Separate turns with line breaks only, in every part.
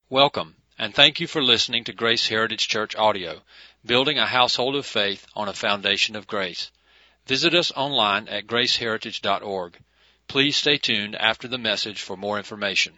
Welcome, and thank you for listening to Grace Heritage Church Audio, building a household of faith on a foundation of grace. Visit us online at graceheritage.org. Please stay tuned after the message for more information.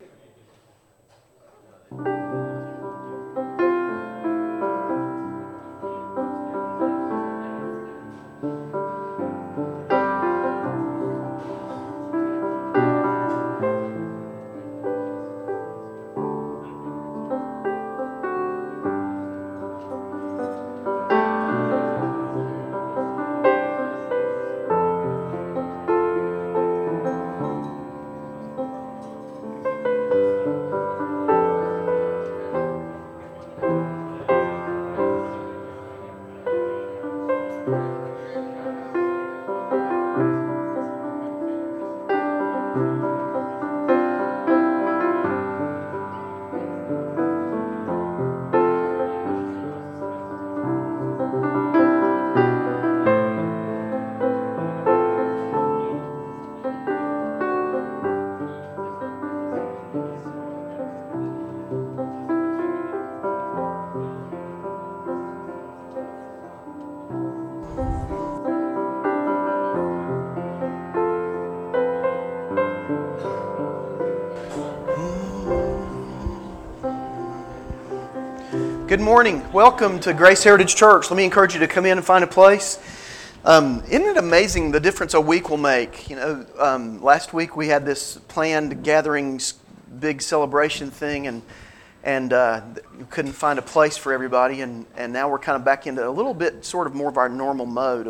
Good morning. Welcome to Grace Heritage Church. Let me encourage you to come in and find a place. Isn't it amazing the difference a week will make? Last week we had this planned gatherings, big celebration thing, and we couldn't find a place for everybody, and now we're kind of back into a little bit sort of more of our normal mode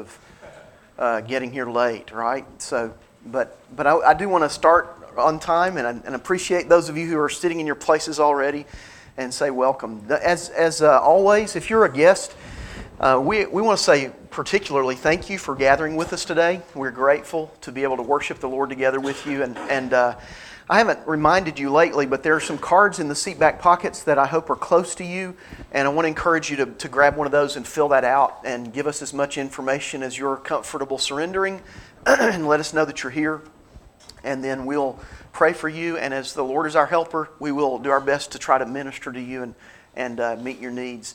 of getting here late, right? So, but I do want to start on time, and appreciate those of you who are sitting in your places already. And say welcome. As always, if you're a guest, we want to say particularly thank you for gathering with us today. We're grateful to be able to worship the Lord together with you. And I haven't reminded you lately, but there are some cards in the seat back pockets that I hope are close to you. And I want to encourage you to grab one of those and fill that out and give us as much information as you're comfortable surrendering and let us know that you're here. And then we'll pray for you, and as the Lord is our helper, we will do our best to try to minister to you and meet your needs.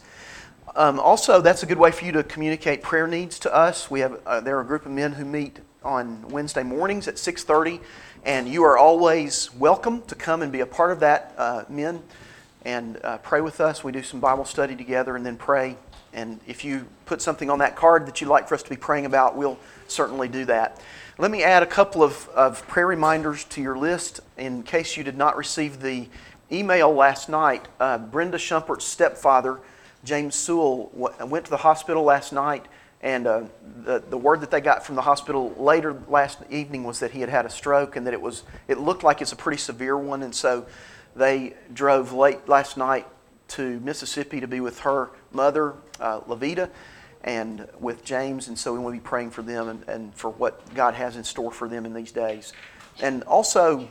Also, that's a good way for you to communicate prayer needs to us. We have there are a group of men who meet on Wednesday mornings at 6:30, and you are always welcome to come and be a part of that, men, and pray with us. We do some Bible study together and then pray. And if you put something on that card that you'd like for us to be praying about, we'll certainly do that. Let me add a couple of prayer reminders to your list in case you did not receive the email last night. Brenda Shumpert's stepfather, James Sewell, went to the hospital last night, and the word that they got from the hospital later last evening was that he had a stroke, and that it looked like it's a pretty severe one, and so they drove late last night to Mississippi to be with her mother, Levita, and with James, and so we want to be praying for them and for what God has in store for them in these days. And also,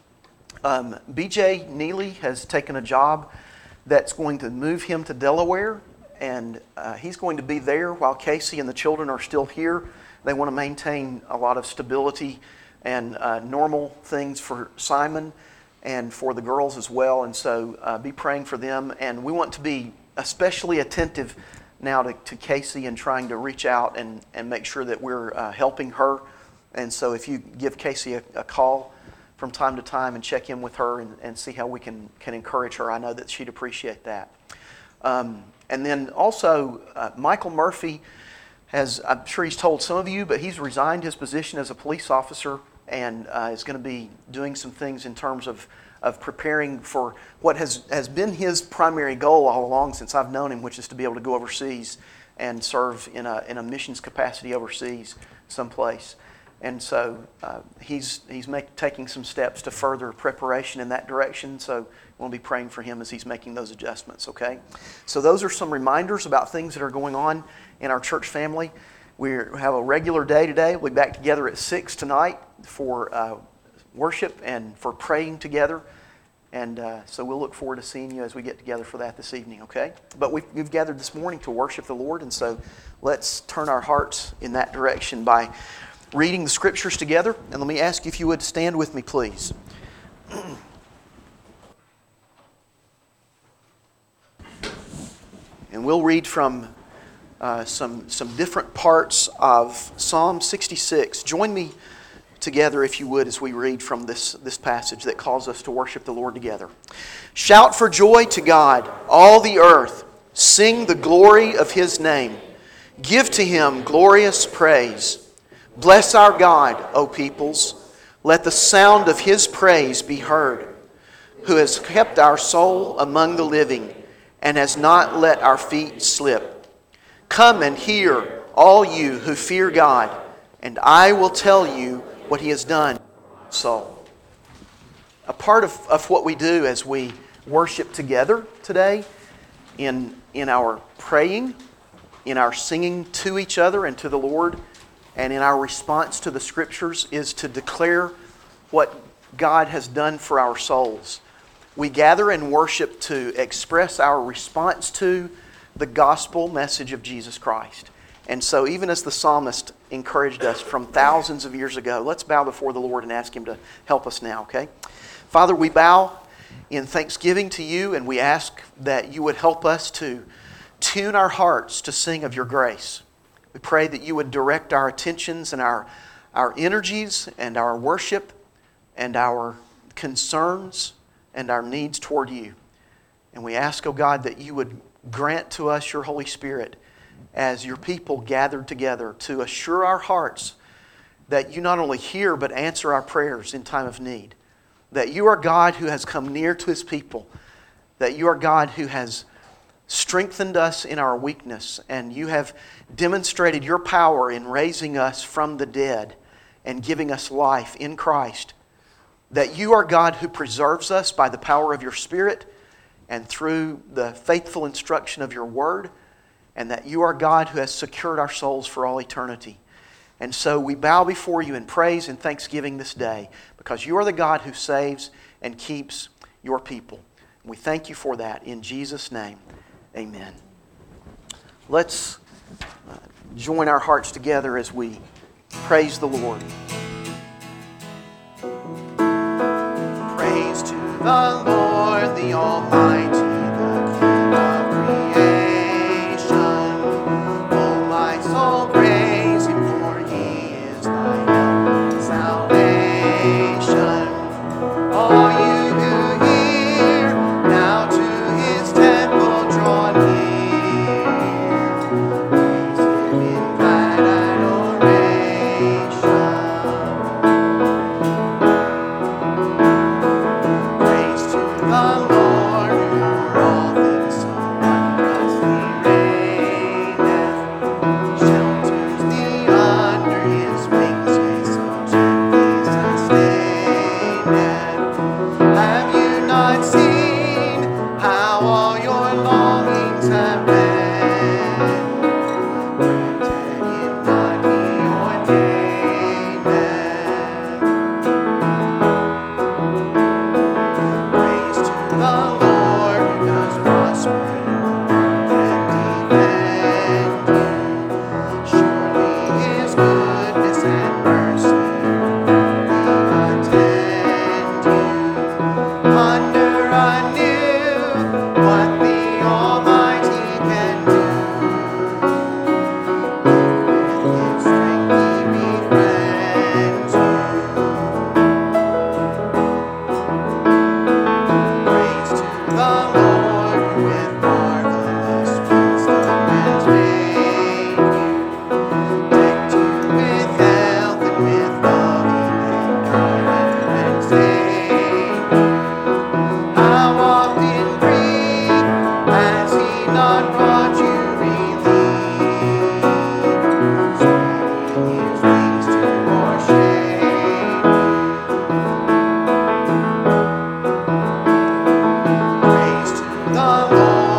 BJ Neely has taken a job that's going to move him to Delaware, and he's going to be there while Casey and the children are still here. They want to maintain a lot of stability and normal things for Simon and for the girls as well, and so be praying for them. And we want to be especially attentive now to Casey and trying to reach out and make sure that we're helping her. And so if you give Casey a call from time to time and check in with her and see how we can encourage her, I know that she'd appreciate that. And then also, Michael Murphy I'm sure he's told some of you, but he's resigned his position as a police officer and is going to be doing some things in terms of preparing for what has been his primary goal all along since I've known him, which is to be able to go overseas and serve in a missions capacity overseas someplace. And so he's taking some steps to further preparation in that direction. So we'll be praying for him as he's making those adjustments, okay? So those are some reminders about things that are going on in our church family. We have a regular day today. We'll be back together at 6 tonight for worship and for praying together. And so we'll look forward to seeing you as we get together for that this evening, okay? But we've gathered this morning to worship the Lord, and so let's turn our hearts in that direction by reading the Scriptures together. And let me ask you if you would stand with me, please. And we'll read from some different parts of Psalm 66. Join me together, if you would, as we read from this passage that calls us to worship the Lord together. Shout for joy to God, all the earth. Sing the glory of His name. Give to Him glorious praise. Bless our God, O peoples. Let the sound of His praise be heard, who has kept our soul among the living and has not let our feet slip. Come and hear, all you who fear God, and I will tell you what He has done. So, a part of what we do as we worship together today, in our praying, in our singing to each other and to the Lord, and in our response to the Scriptures, is to declare what God has done for our souls. We gather and worship to express our response to the gospel message of Jesus Christ. And so even as the psalmist encouraged us from thousands of years ago, let's bow before the Lord and ask Him to help us now, okay? Father, we bow in thanksgiving to You, and we ask that You would help us to tune our hearts to sing of Your grace. We pray that You would direct our attentions and our energies and our worship and our concerns and our needs toward You. And we ask, oh God, that You would grant to us Your Holy Spirit as Your people gathered together to assure our hearts that You not only hear but answer our prayers in time of need. That You are God who has come near to His people. That You are God who has strengthened us in our weakness, and You have demonstrated Your power in raising us from the dead and giving us life in Christ. That You are God who preserves us by the power of Your Spirit and through the faithful instruction of Your Word, and that You are God who has secured our souls for all eternity. And so we bow before You in praise and thanksgiving this day, because You are the God who saves and keeps Your people. And we thank You for that. In Jesus' name, amen. Let's join our hearts together as we praise the Lord. Praise to the Lord, the Almighty, the King of creation. Oh, my soul, praise Him, for He is thy help and salvation. All you who hear, now to His temple draw near. Praise Him in glad adoration. the Lord.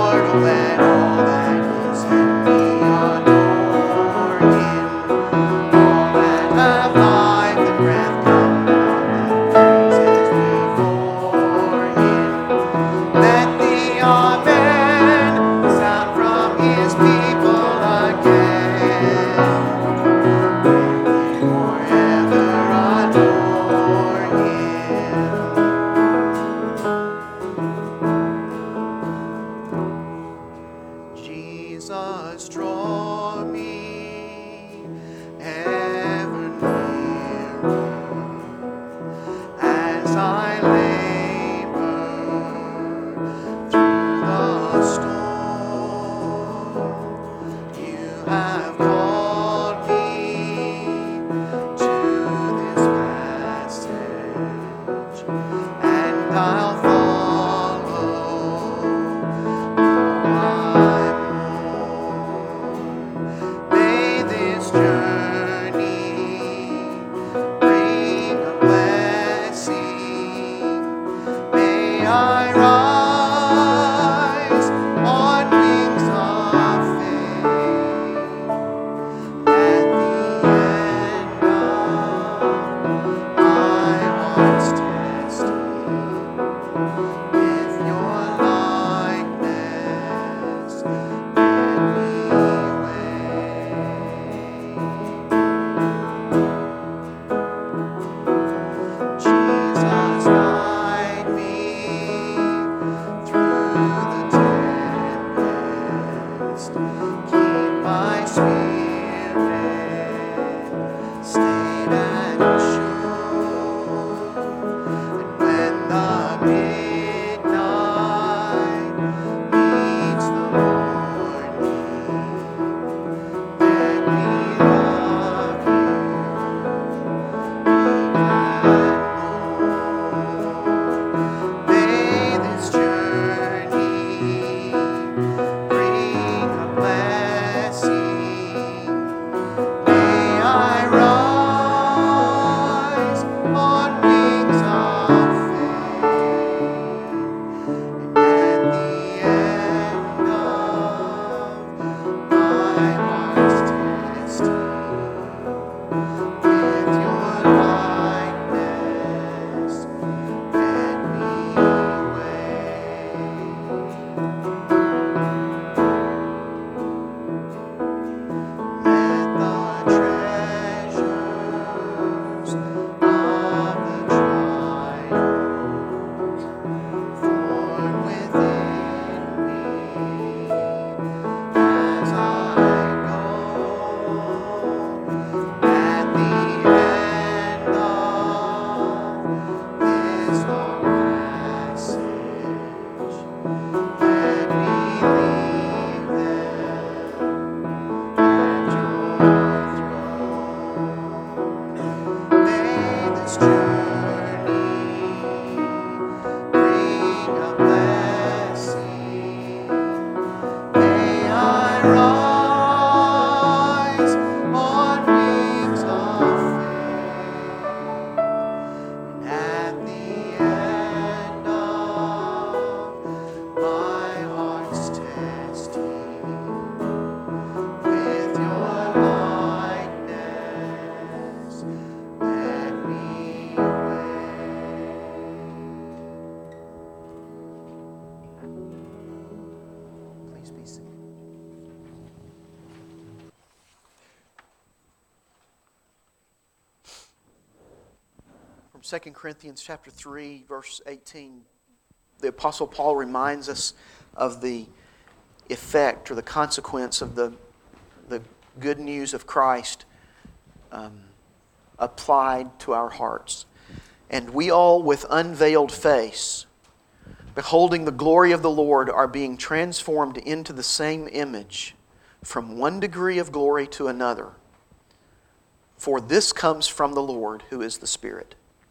2 Corinthians chapter 3, verse 18, the Apostle Paul reminds us of the effect or the consequence of the good news of Christ applied to our hearts. And we all, with unveiled face, beholding the glory of the Lord, are being transformed into the same image from one degree of glory to another. For this comes from the Lord, who is the Spirit.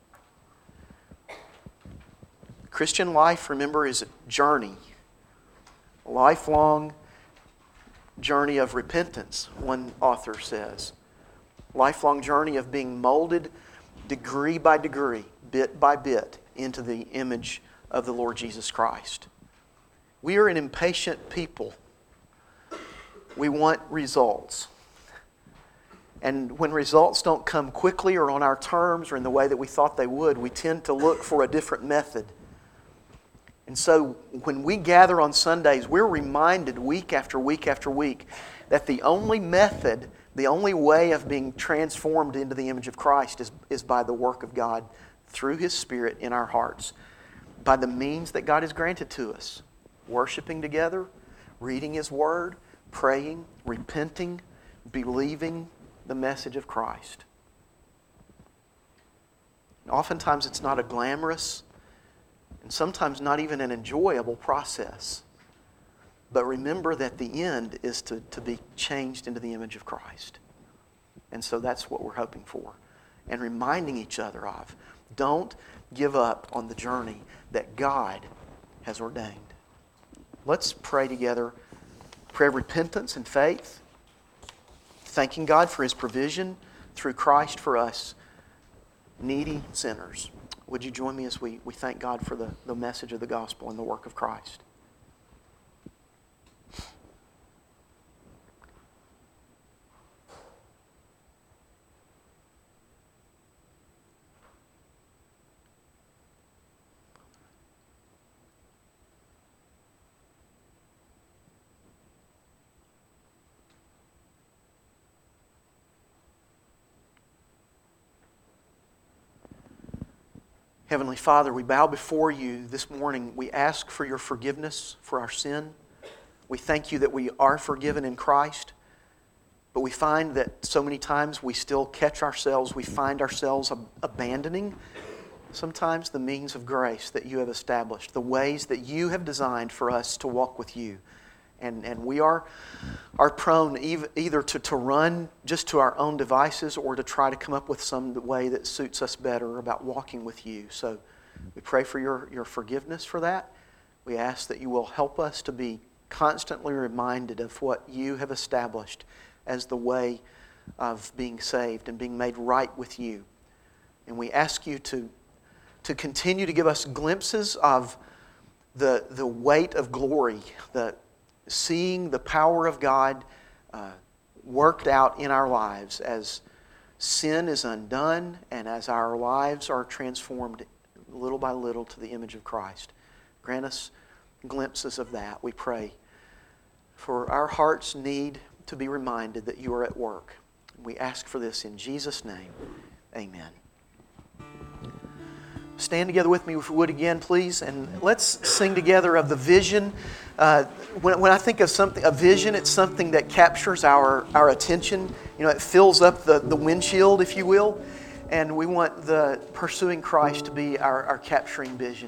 Christian life, remember, is a journey. A lifelong journey of repentance, one author says. Lifelong journey of being molded degree by degree, bit by bit, into the image of the Lord Jesus Christ. We are an impatient people. We want results. And when results don't come quickly or on our terms or in the way that we thought they would, we tend to look for a different method. And so when we gather on Sundays, we're reminded week after week after week that the only method, the only way of being transformed into the image of Christ is by the work of God through His Spirit in our hearts, by the means that God has granted to us. Worshiping together, reading His Word, praying, repenting, believing the message of Christ. And oftentimes it's not a glamorous and sometimes not even an enjoyable process. But remember that the end is to be changed into the image of Christ. And so that's what we're hoping for. And reminding each other of. Don't give up on the journey that God has ordained. Let's pray together. Prayer of repentance and faith. Thanking God for His provision through Christ for us, needy sinners. Would you join me as we thank God for the message of the gospel and the work of Christ? Heavenly Father, we bow before You this morning. We ask for Your forgiveness for our sin. We thank You that we are forgiven in Christ. But we find that so many times we still catch ourselves, we find ourselves abandoning sometimes the means of grace that You have established, the ways that You have designed for us to walk with You. And we are prone either to run just to our own devices or to try to come up with some way that suits us better about walking with You. So we pray for Your forgiveness for that. We ask that You will help us to be constantly reminded of what You have established as the way of being saved and being made right with You. And we ask You to continue to give us glimpses of the weight of glory, seeing the power of God worked out in our lives as sin is undone and as our lives are transformed little by little to the image of Christ. Grant us glimpses of that, we pray. For our hearts need to be reminded that You are at work. We ask for this in Jesus' name. Amen. Stand together with me if you would again, please, and let's sing together of the vision. When I think of a vision, it's something that captures our attention. It fills up the windshield, if you will, and we want the pursuing Christ to be our capturing vision.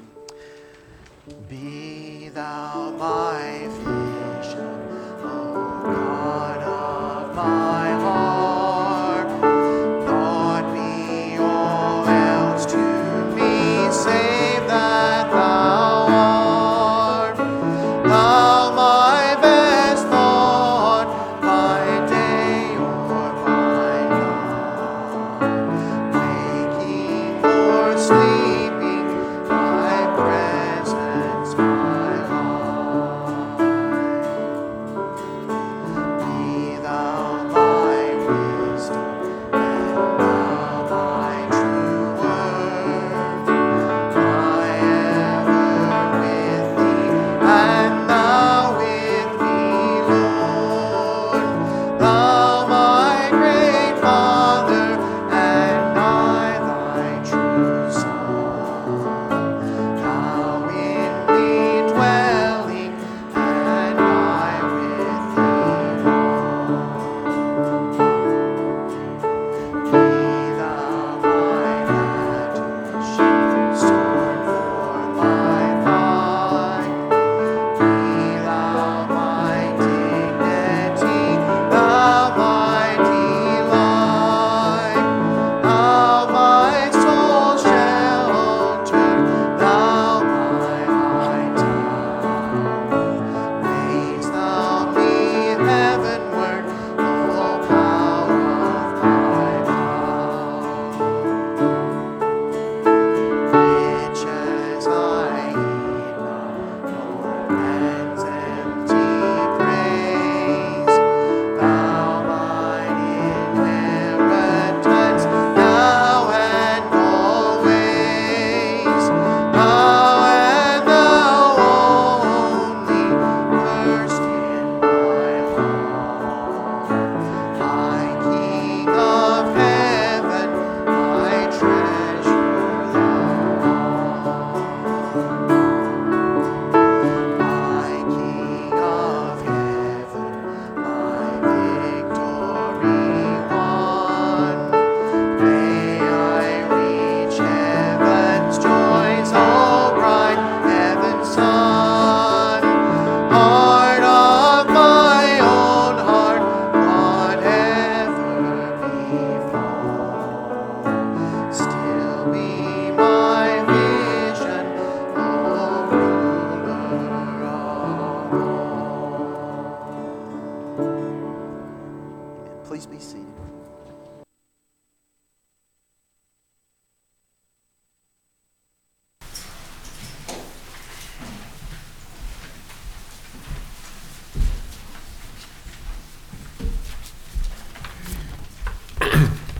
Be Thou my vision, O God of my heart. Not be all else to me, save that Thou art. Thou my best thought, by day or by night. Waking or sleeping, Thy presence my life. Be Thou my wisdom, and Thou my true worth. I ever with Thee, and Thou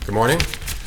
Good morning.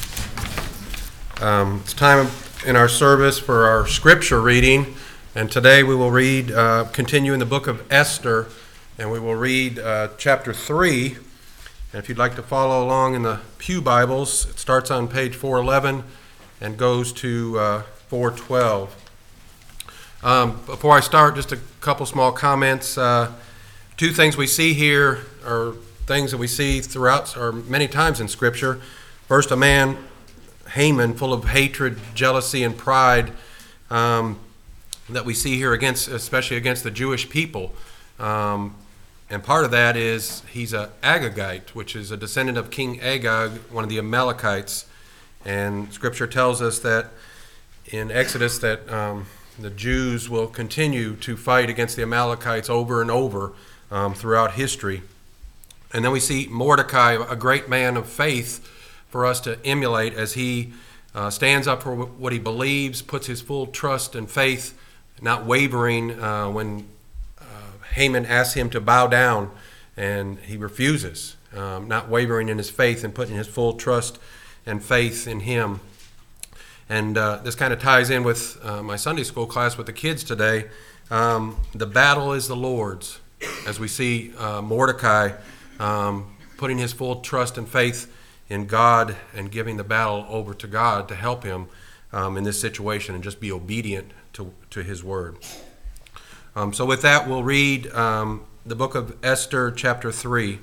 It's time in our service for our scripture reading, and today we will read, continue in the book of Esther, and we will read chapter 3. And if you'd like to follow along in the Pew Bibles, it starts on page 411 and goes to 412. Before I start, just a couple small comments. Two things we see here are things that we see throughout, or many times in Scripture. First, a man, Haman, full of hatred, jealousy, and pride that we see here especially against the Jewish people. And part of that is he's an Agagite, which is a descendant of King Agag, one of the Amalekites. And Scripture tells us that in Exodus that the Jews will continue to fight against the Amalekites over and over throughout history. And then we see Mordecai, a great man of faith for us to emulate as he stands up for what he believes, puts his full trust and faith, not wavering when Haman asks him to bow down, and he refuses, not wavering in his faith and putting his full trust and faith in him. And this kind of ties in with my Sunday school class with the kids today. The battle is the Lord's, as we see Mordecai putting his full trust and faith in God and giving the battle over to God to help him in this situation and just be obedient to his word. So with that, we'll read the book of Esther, chapter 3.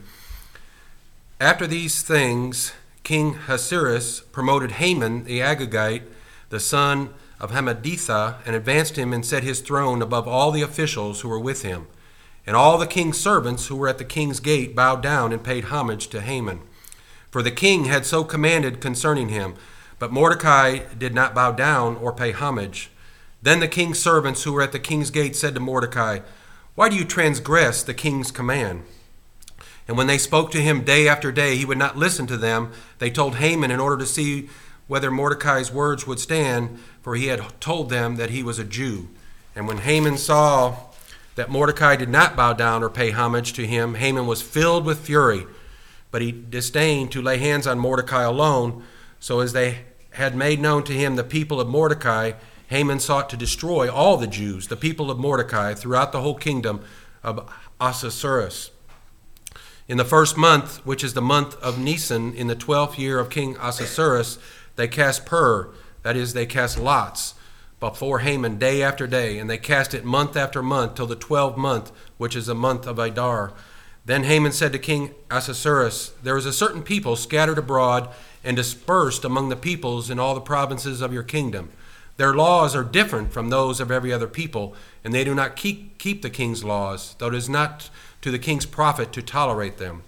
After these things, King Ahasuerus promoted Haman the Agagite, the son of Hammedatha, and advanced him and set his throne above all the officials who were with him. And all the king's servants who were at the king's gate bowed down and paid homage to Haman. For the king had so commanded concerning him. But Mordecai did not bow down or pay homage. Then the king's servants who were at the king's gate said to Mordecai, "Why do you transgress the king's command?" And when they spoke to him day after day, he would not listen to them. They told Haman in order to see whether Mordecai's words would stand, for he had told them that he was a Jew. And when Haman saw that Mordecai did not bow down or pay homage to him, Haman was filled with fury. But he disdained to lay hands on Mordecai alone. So as they had made known to him the people of Mordecai, Haman sought to destroy all the Jews, the people of Mordecai, throughout the whole kingdom of Ahasuerus. In the first month, which is the month of Nisan, in the 12th year of King Ahasuerus, they cast pur, that is, they cast lots, before Haman day after day, and they cast it month after month till the 12th month, which is the month of Adar. Then Haman said to King Ahasuerus, "There is a certain people scattered abroad and dispersed among the peoples in all the provinces of your kingdom. Their laws are different from those of every other people, and they do not keep the king's laws, though it is not to the king's profit to tolerate them.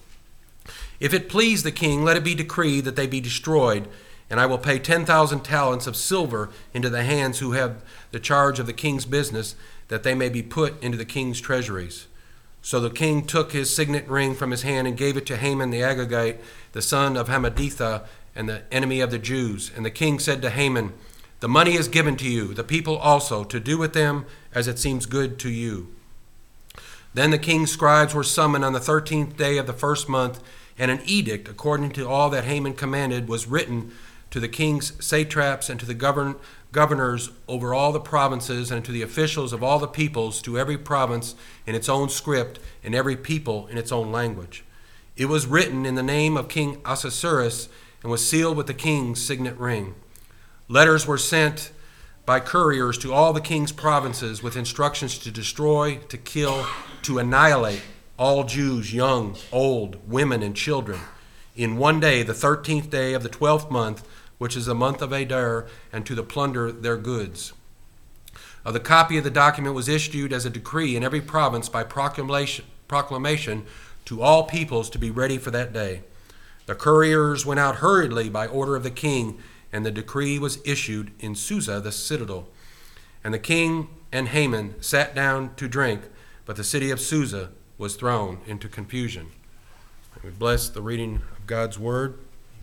If it please the king, let it be decreed that they be destroyed, and I will pay 10,000 talents of silver into the hands who have the charge of the king's business, that they may be put into the king's treasuries." So the king took his signet ring from his hand and gave it to Haman the Agagite, the son of Hammedatha, and the enemy of the Jews. And the king said to Haman, "The money is given to you, the people also, to do with them as it seems good to you." Then the king's scribes were summoned on the 13th day of the first month, and an edict, according to all that Haman commanded, was written to the king's satraps and to the governors over all the provinces, and to the officials of all the peoples, to every province in its own script, and every people in its own language. It was written in the name of King Ahasuerus, and was sealed with the king's signet ring. Letters were sent by couriers to all the king's provinces with instructions to destroy, to kill, to annihilate all Jews, young, old, women, and children, in one day, the 13th day of the 12th month, which is the month of Adar, and to plunder their goods. The copy of the document was issued as a decree in every province by proclamation to all peoples to be ready for that day. The couriers went out hurriedly by order of the king, and the decree was issued in Susa, the citadel. And the king and Haman sat down to drink, but the city of Susa was thrown into confusion. And we bless the reading of God's word.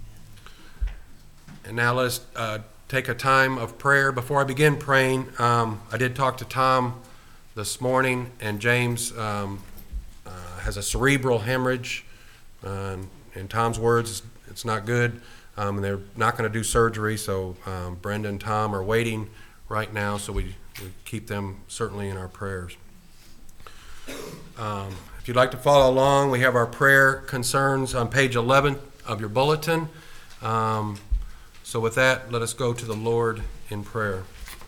And now let us take a time of prayer. Before I begin praying, I did talk to Tom this morning, and James has a cerebral hemorrhage. In Tom's words, it's not good. and they're not going to do surgery, so Brenda and Tom are waiting right now, so we keep them certainly in our prayers. If you'd like to follow along, we have our prayer concerns on page 11 of your bulletin. So with that, let us go to the Lord in prayer.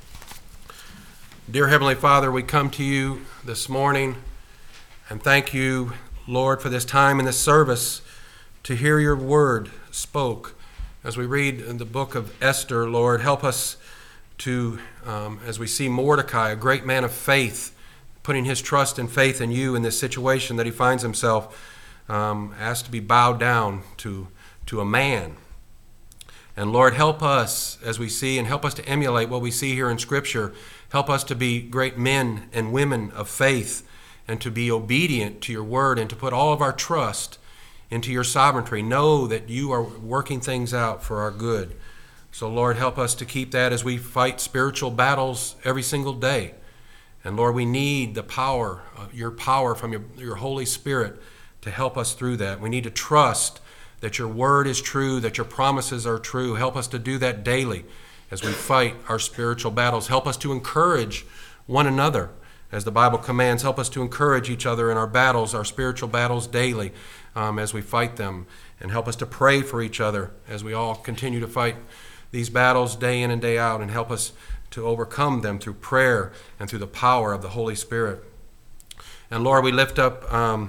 Dear Heavenly Father, we come to you this morning and thank you, Lord, for this time in this service to hear your word spoke. As we read in the book of Esther, Lord, help us to, as we see Mordecai, a great man of faith, putting his trust and faith in you in this situation that he finds himself, asked to be bowed down to a man. And Lord, help us as we see, and help us to emulate what we see here in Scripture. Help us to be great men and women of faith and to be obedient to your word and to put all of our trust into your sovereignty. Know that you are working things out for our good. So Lord, help us to keep that as we fight spiritual battles every single day. And Lord, we need the power, your power from your Holy Spirit to help us through that. We need to trust that your word is true, that your promises are true. Help us to do that daily as we fight our spiritual battles. Help us to encourage one another as the Bible commands. Help us to encourage each other in our battles, our spiritual battles daily as we fight them. And help us to pray for each other as we all continue to fight these battles day in and day out, and help us to overcome them through prayer and through the power of the Holy Spirit. And Lord, we lift up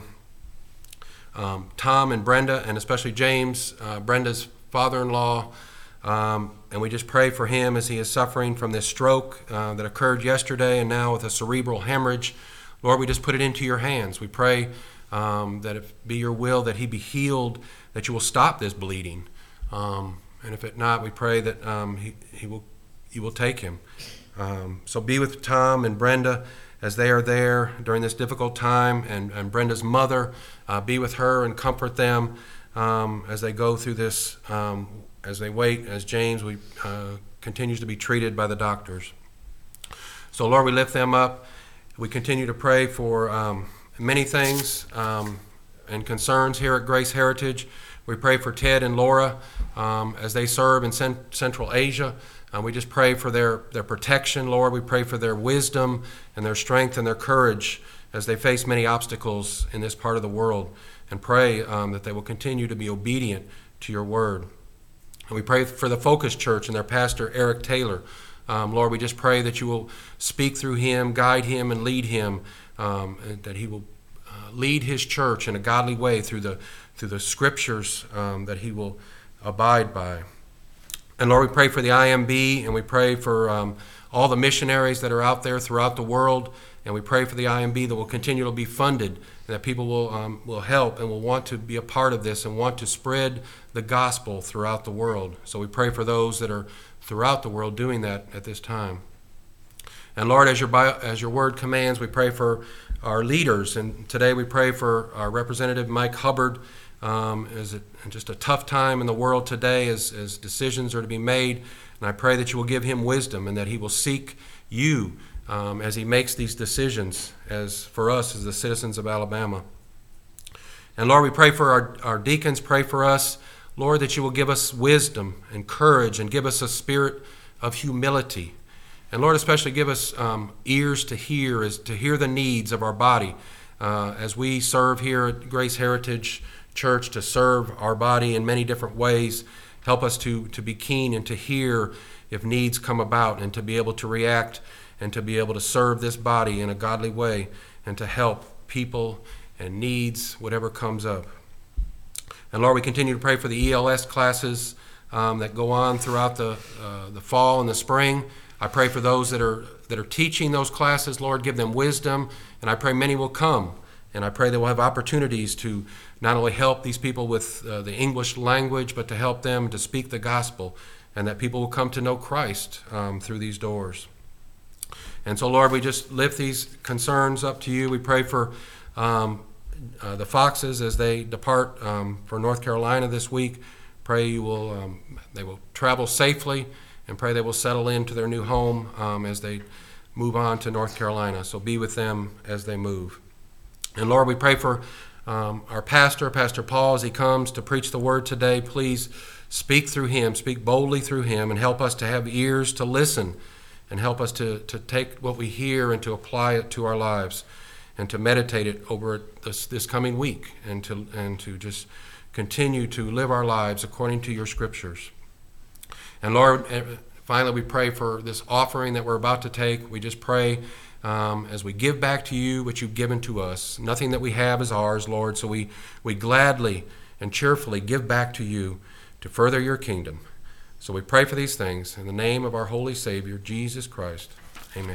Tom and Brenda, and especially James, Brenda's father-in-law, and we just pray for him as he is suffering from this stroke that occurred yesterday and now with a cerebral hemorrhage. Lord, we just put it into your hands. We pray that it be your will that he be healed, that you will stop this bleeding. And if it not, we pray that you will take him. So be with Tom and Brenda as they are there during this difficult time, and Brenda's mother, be with her and comfort them as they go through this, as they wait, as James continues to be treated by the doctors. So Lord, we lift them up. We continue to pray for many things and concerns here at Grace Heritage. We pray for Ted and Laura as they serve in Central Asia. We just pray for their protection, Lord. We pray for their wisdom and their strength and their courage as they face many obstacles in this part of the world, and pray that they will continue to be obedient to your word. And we pray for the Focus Church and their pastor, Eric Taylor. Lord, we just pray that you will speak through him, guide him, and lead him, and that he will lead his church in a godly way through the scriptures that he will abide by. And Lord, we pray for the IMB, and we pray for all the missionaries that are out there throughout the world, and we pray for the IMB that will continue to be funded, and that people will help and will want to be a part of this and want to spread the gospel throughout the world. So we pray for those that are throughout the world doing that at this time. And Lord, as your word commands, we pray for our leaders, and today we pray for our Representative Mike Hubbard. Is it just a tough time in the world today as decisions are to be made, and I pray that you will give him wisdom and that he will seek you as he makes these decisions as for us as the citizens of Alabama. And Lord, we pray for our deacons. Pray for us, Lord, that you will give us wisdom and courage and give us a spirit of humility. And Lord, especially give us ears to hear the needs of our body as we serve here at Grace Heritage Church, to serve our body in many different ways. Help us to be keen and to hear if needs come about, and to be able to react and to be able to serve this body in a godly way, and to help people and needs, whatever comes up. And Lord, we continue to pray for the ELS classes that go on throughout the fall and the spring. I pray for those that are teaching those classes. Lord, give them wisdom, and I pray many will come. And I pray they will have opportunities to not only help these people with the English language, but to help them to speak the gospel, and that people will come to know Christ through these doors. And so, Lord, we just lift these concerns up to you. We pray for the Foxes as they depart for North Carolina this week. Pray they will travel safely, and pray they will settle into their new home as they move on to North Carolina. So be with them as they move. And Lord, we pray for our pastor, Pastor Paul, as he comes to preach the word today. Please speak through him, speak boldly through him, and help us to have ears to listen, and help us to take what we hear and to apply it to our lives, and to meditate it over this coming week, and to just continue to live our lives according to your scriptures. And Lord, finally we pray for this offering that we're about to take. We just pray as we give back to you what you've given to us. Nothing that we have is ours, Lord, so we gladly and cheerfully give back to you to further your kingdom. So we pray for these things in the name of our holy Savior, Jesus Christ. Amen.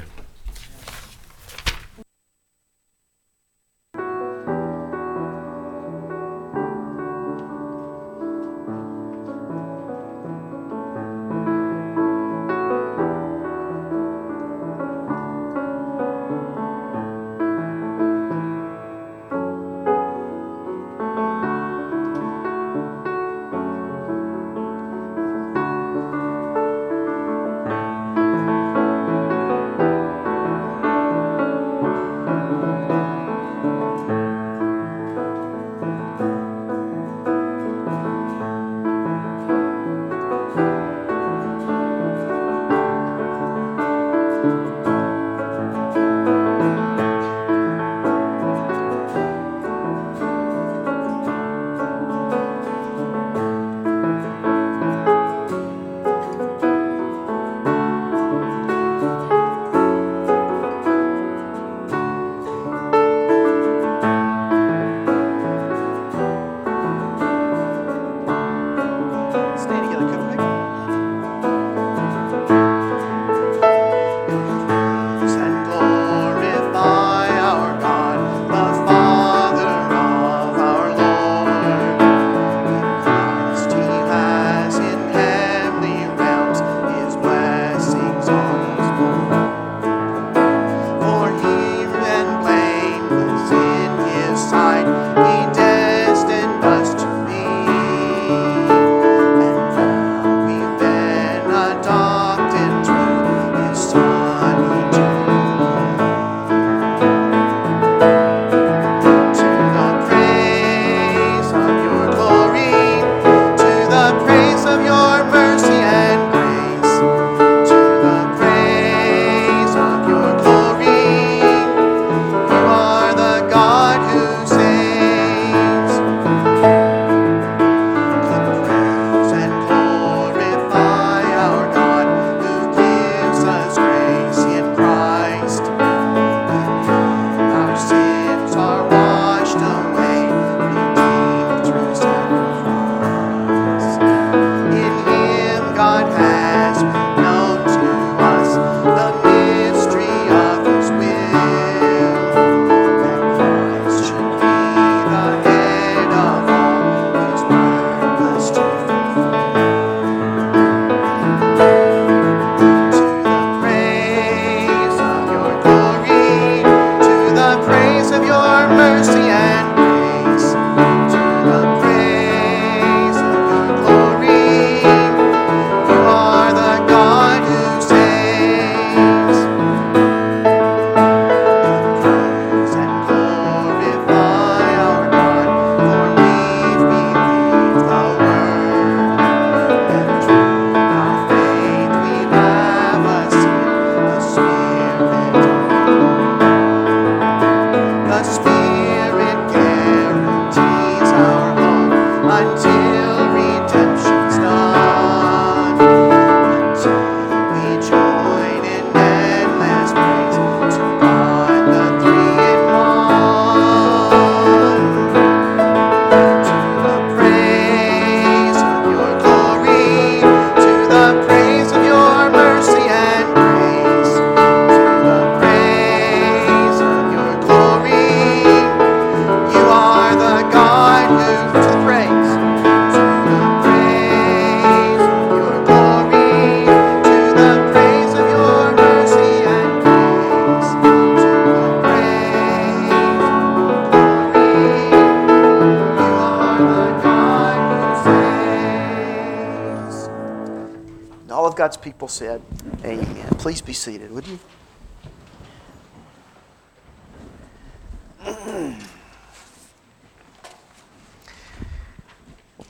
God's people said, amen. Please be seated, would you?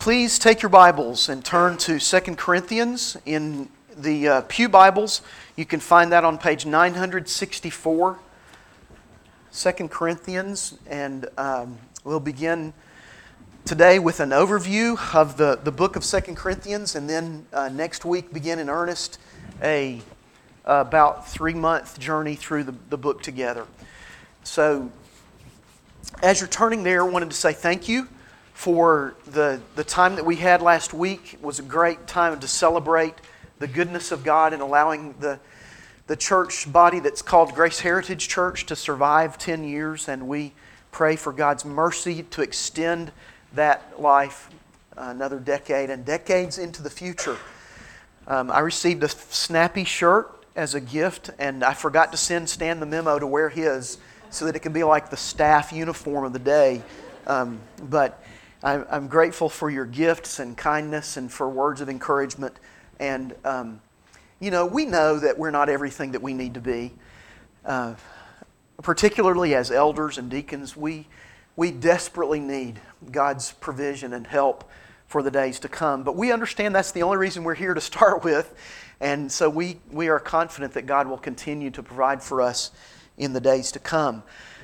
Please take your Bibles and turn to 2 Corinthians in the Pew Bibles. You can find that on page 964. 2 Corinthians, and we'll begin today with an overview of the book of 2 Corinthians, and then next week begin in earnest about 3-month journey through the book together. So as you're turning there, I wanted to say thank you for the time that we had last week. It was a great time to celebrate the goodness of God and allowing the church body that's called Grace Heritage Church to survive 10 years, and we pray for God's mercy to extend that life another decade and decades into the future. I received a Snappy shirt as a gift, and I forgot to send Stan the memo to wear his so that it can be like the staff uniform of the day. But I'm grateful for your gifts and kindness and for words of encouragement. And, we know that we're not everything that we need to be. Particularly as elders and deacons, we desperately need God's provision and help for the days to come. But we understand that's the only reason we're here to start with. And so we are confident that God will continue to provide for us in the days to come.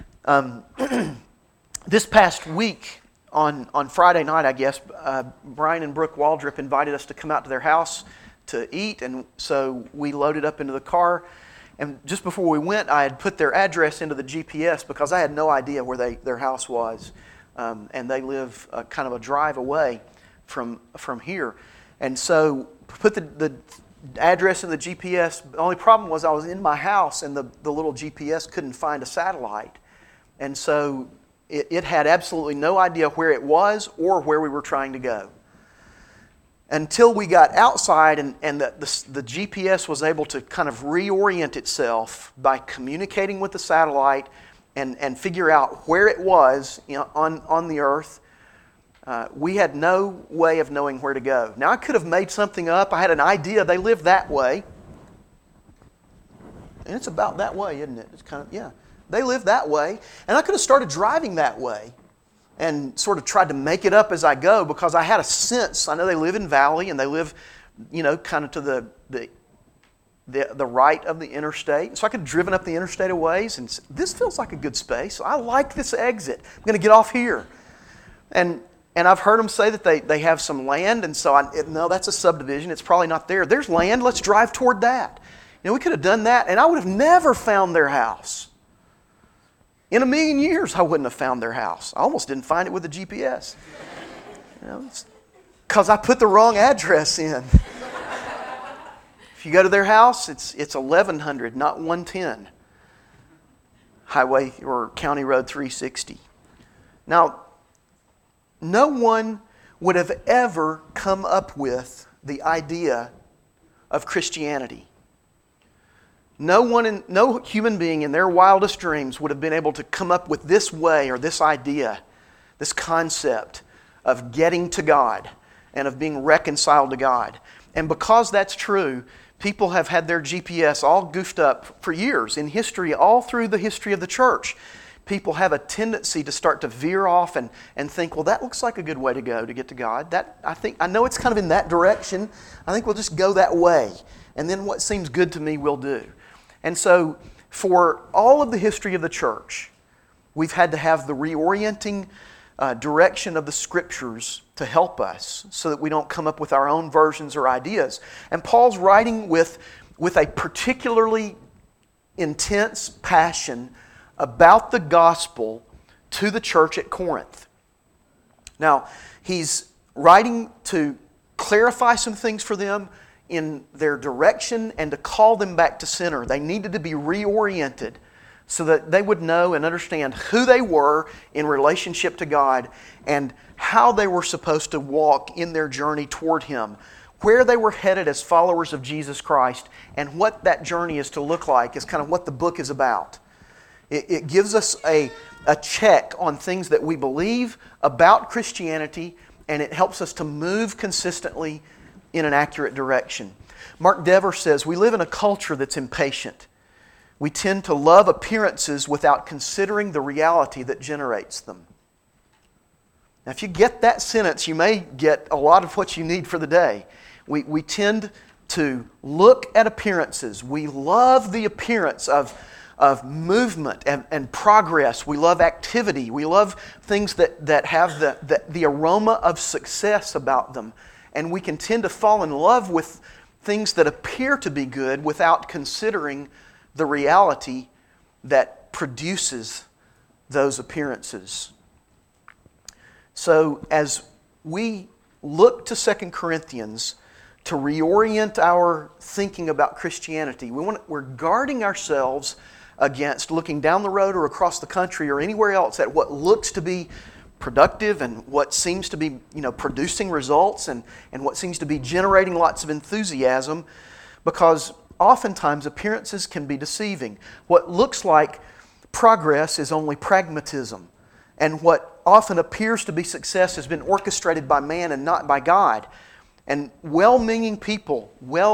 This past week, on Friday night, I guess, Brian and Brooke Waldrop invited us to come out to their house to eat, and so we loaded up into the car. And just before we went, I had put their address into the GPS because I had no idea where their house was, and they live kind of a drive away from here. And so put the address in the GPS. The only problem was I was in my house, and the little GPS couldn't find a satellite, and so it had absolutely no idea where it was or where we were trying to go. Until we got outside and the GPS was able to kind of reorient itself by communicating with the satellite and figure out where it was on the earth, we had no way of knowing where to go. Now, I could have made something up. I had an idea. They live that way. And it's about that way, isn't it? It's kind of, yeah. They live that way. And I could have started driving that way and sort of tried to make it up as I go because I had a sense. I know they live in Valley and they live, kind of to the right of the interstate. So I could have driven up the interstate a ways and this feels like a good space. I like this exit. I'm going to get off here. And I've heard them say that they have some land, and so no, that's a subdivision. It's probably not there. There's land. Let's drive toward that. We could have done that, and I would have never found their house. In a million years, I wouldn't have found their house. I almost didn't find it with the GPS. Because I put the wrong address in. If you go to their house, it's 1100, not 110. Highway or County Road 360. Now, no one would have ever come up with the idea of Christianity. No human being in their wildest dreams would have been able to come up with this way or this idea, this concept of getting to God and of being reconciled to God. And because that's true, people have had their GPS all goofed up for years in history, all through the history of the church. People have a tendency to start to veer off and think, well, that looks like a good way to go to get to God. I know it's kind of in that direction. I think we'll just go that way. And then what seems good to me, we'll do. And so for all of the history of the church, we've had to have the reorienting direction of the Scriptures to help us so that we don't come up with our own versions or ideas. And Paul's writing with a particularly intense passion about the gospel to the church at Corinth. Now, he's writing to clarify some things for them in their direction and to call them back to center. They needed to be reoriented so that they would know and understand who they were in relationship to God and how they were supposed to walk in their journey toward Him, where they were headed as followers of Jesus Christ, and what that journey is to look like is kind of what the book is about. It gives us a check on things that we believe about Christianity, and it helps us to move consistently in an accurate direction. Mark Dever says, we live in a culture that's impatient. We tend to love appearances without considering the reality that generates them. Now, if you get that sentence, you may get a lot of what you need for the day. We tend to look at appearances. We love the appearance of movement and progress. We love activity. We love things that have the aroma of success about them. And we can tend to fall in love with things that appear to be good without considering the reality that produces those appearances. So as we look to 2 Corinthians to reorient our thinking about Christianity, we're guarding ourselves against looking down the road or across the country or anywhere else at what looks to be productive and what seems to be producing results and what seems to be generating lots of enthusiasm, because oftentimes appearances can be deceiving. What looks like progress is only pragmatism, and what often appears to be success has been orchestrated by man and not by God. And well-meaning people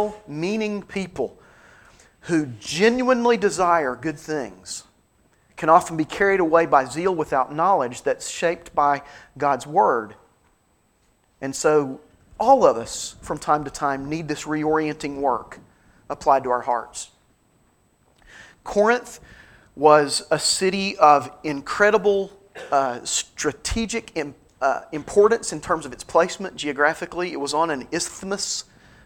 who genuinely desire good things can often be carried away by zeal without knowledge that's shaped by God's Word. And so all of us from time to time need this reorienting work applied to our hearts. Corinth was a city of incredible strategic importance in terms of its placement geographically. It was on an isthmus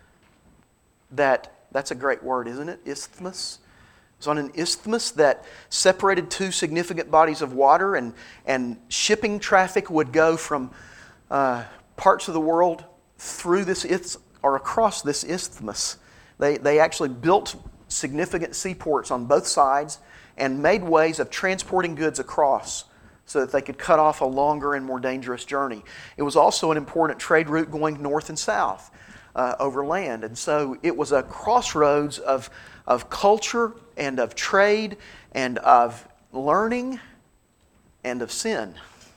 that's a great word, isn't it? Isthmus. It was on an isthmus that separated two significant bodies of water, and shipping traffic would go from parts of the world through this or across this isthmus. They actually built significant seaports on both sides and made ways of transporting goods across so that they could cut off a longer and more dangerous journey. It was also an important trade route going north and south over land. And so it was a crossroads of culture and of trade and of learning and of sin.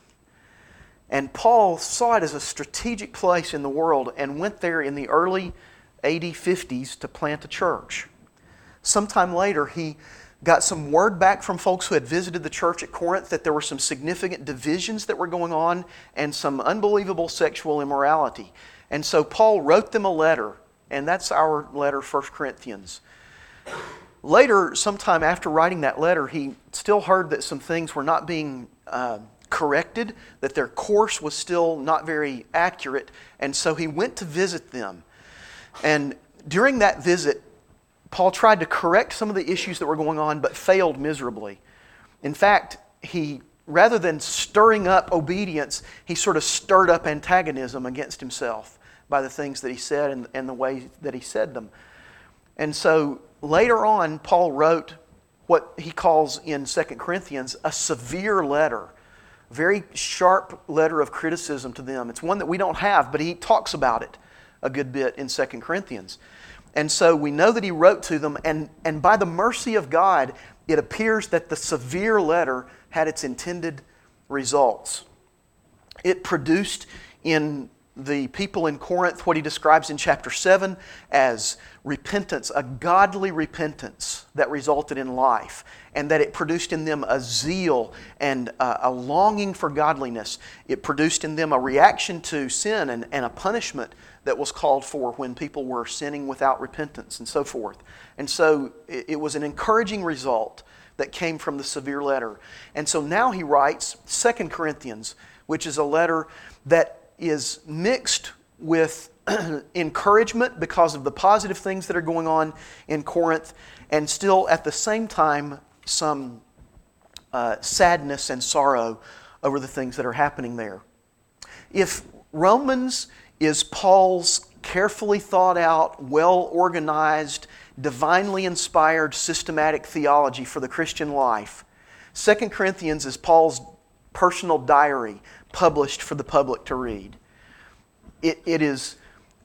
And Paul saw it as a strategic place in the world and went there in the early AD 50s to plant a church. Sometime later, he got some word back from folks who had visited the church at Corinth that there were some significant divisions that were going on and some unbelievable sexual immorality. And so Paul wrote them a letter, and that's our letter, 1 Corinthians. Later, sometime after writing that letter, he still heard that some things were not being corrected, that their course was still not very accurate, and so he went to visit them. And during that visit, Paul tried to correct some of the issues that were going on, but failed miserably. In fact, rather than stirring up obedience, he sort of stirred up antagonism against himself by the things that he said and the way that he said them. And so later on, Paul wrote what he calls in 2 Corinthians a severe letter, a very sharp letter of criticism to them. It's one that we don't have, but he talks about it a good bit in 2 Corinthians. And so we know that he wrote to them, and by the mercy of God, it appears that the severe letter had its intended results. It produced in the people in Corinth what he describes in chapter 7 as repentance, a godly repentance that resulted in life, and that it produced in them a zeal and a longing for godliness. It produced in them a reaction to sin and a punishment that was called for when people were sinning without repentance and so forth. And so it was an encouraging result that came from the severe letter. And so now he writes 2 Corinthians, which is a letter that is mixed with encouragement because of the positive things that are going on in Corinth, and still at the same time some sadness and sorrow over the things that are happening there. If Romans is Paul's carefully thought out, well-organized, divinely inspired, systematic theology for the Christian life, 2 Corinthians is Paul's personal diary published for the public to read. It is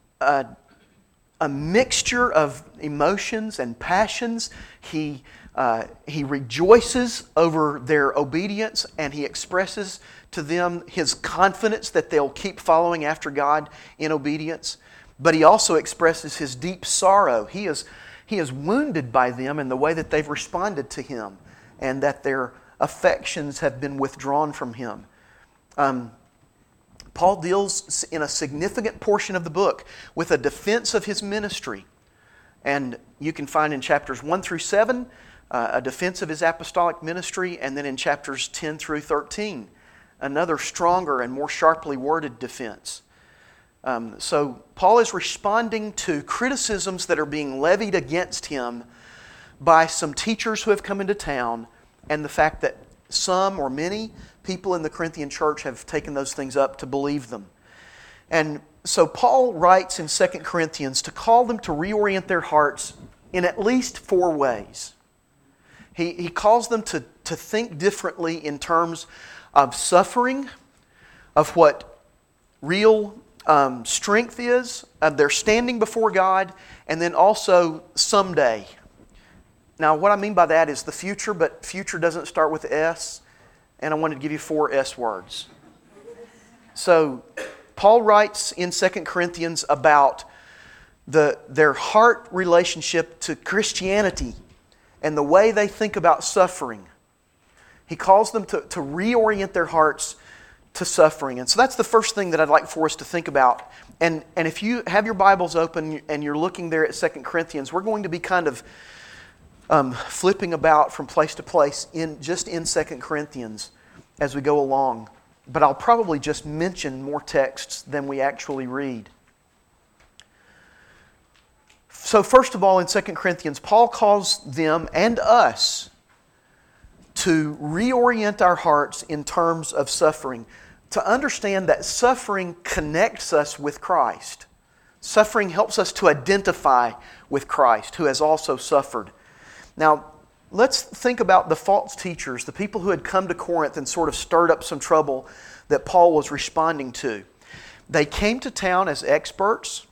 a mixture of emotions and passions. He rejoices over their obedience, and he expresses to them his confidence that they'll keep following after God in obedience. But he also expresses his deep sorrow. He is wounded by them in the way that they've responded to him, and that their affections have been withdrawn from him. Paul deals in a significant portion of the book with a defense of his ministry. And you can find in chapters 1 through 7 a defense of his apostolic ministry, and then in chapters 10 through 13 another stronger and more sharply worded defense. So Paul is responding to criticisms that are being levied against him by some teachers who have come into town, and the fact that some or many people in the Corinthian church have taken those things up to believe them. And so Paul writes in 2 Corinthians to call them to reorient their hearts in at least 4 ways. He calls them to think differently in terms of suffering, of what real strength is, of their standing before God, and then also someday. Now, what I mean by that is the future, but future doesn't start with S, and I wanted to give you 4 S words. So, Paul writes in 2 Corinthians about their heart relationship to Christianity and the way they think about suffering. He calls them to reorient their hearts to suffering. And so that's the first thing that I'd like for us to think about. And if you have your Bibles open and you're looking there at 2 Corinthians, we're going to be kind of flipping about from place to place in 2 Corinthians as we go along. But I'll probably just mention more texts than we actually read. So first of all, in 2 Corinthians, Paul calls them and us to reorient our hearts in terms of suffering, to understand that suffering connects us with Christ. Suffering helps us to identify with Christ, who has also suffered. Now, let's think about the false teachers, the people who had come to Corinth and sort of stirred up some trouble that Paul was responding to. They came to town as experts.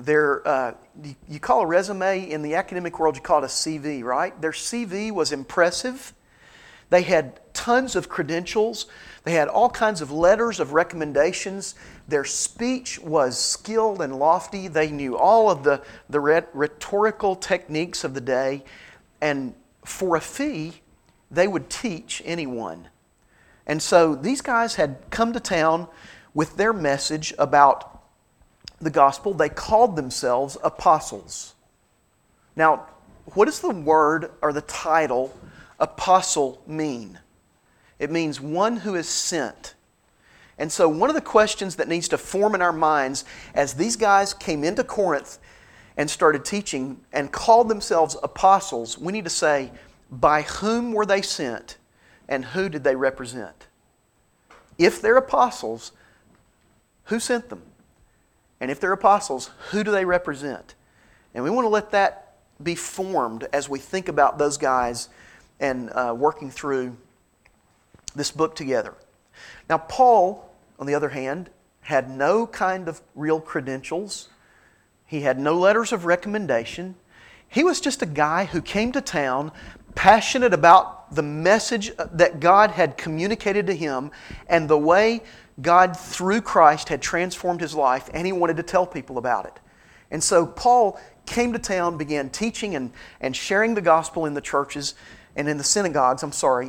You call a resume in the academic world, you call it a CV, right? Their CV was impressive. They had tons of credentials. They had all kinds of letters of recommendations. Their speech was skilled and lofty. They knew all of the rhetorical techniques of the day. And for a fee, they would teach anyone. And so these guys had come to town with their message about the gospel. They called themselves apostles. Now, what does the word or the title apostle mean? It means one who is sent. And so one of the questions that needs to form in our minds as these guys came into Corinth and started teaching and called themselves apostles, we need to say, by whom were they sent and who did they represent? If they're apostles, who sent them? And if they're apostles, who do they represent? And we want to let that be formed as we think about those guys and working through this book together. Now, Paul, on the other hand, had no kind of real credentials. He had no letters of recommendation. He was just a guy who came to town passionate about the message that God had communicated to him and the way God, through Christ, had transformed his life, and he wanted to tell people about it. And so Paul came to town, began teaching and sharing the gospel in the churches and in the synagogues,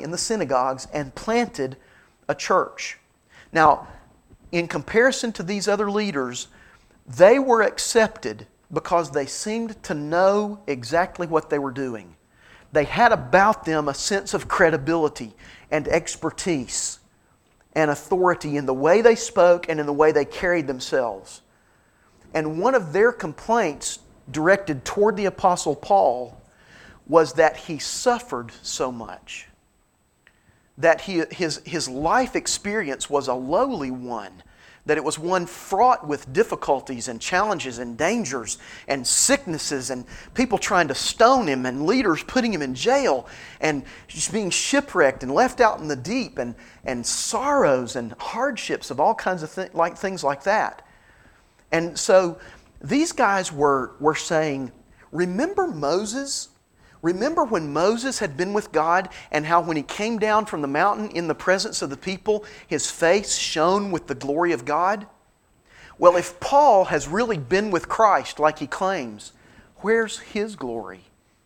and planted a church. Now, in comparison to these other leaders, they were accepted because they seemed to know exactly what they were doing. They had about them a sense of credibility and expertise and authority in the way they spoke and in the way they carried themselves. And one of their complaints directed toward the Apostle Paul was that he suffered so much. That his life experience was a lowly one. That it was one fraught with difficulties and challenges and dangers and sicknesses and people trying to stone him and leaders putting him in jail and just being shipwrecked and left out in the deep and sorrows and hardships of all kinds of things like that. And so these guys were saying, remember Moses? Remember when Moses had been with God and how when he came down from the mountain in the presence of the people, his face shone with the glory of God? Well, if Paul has really been with Christ like he claims, where's his glory?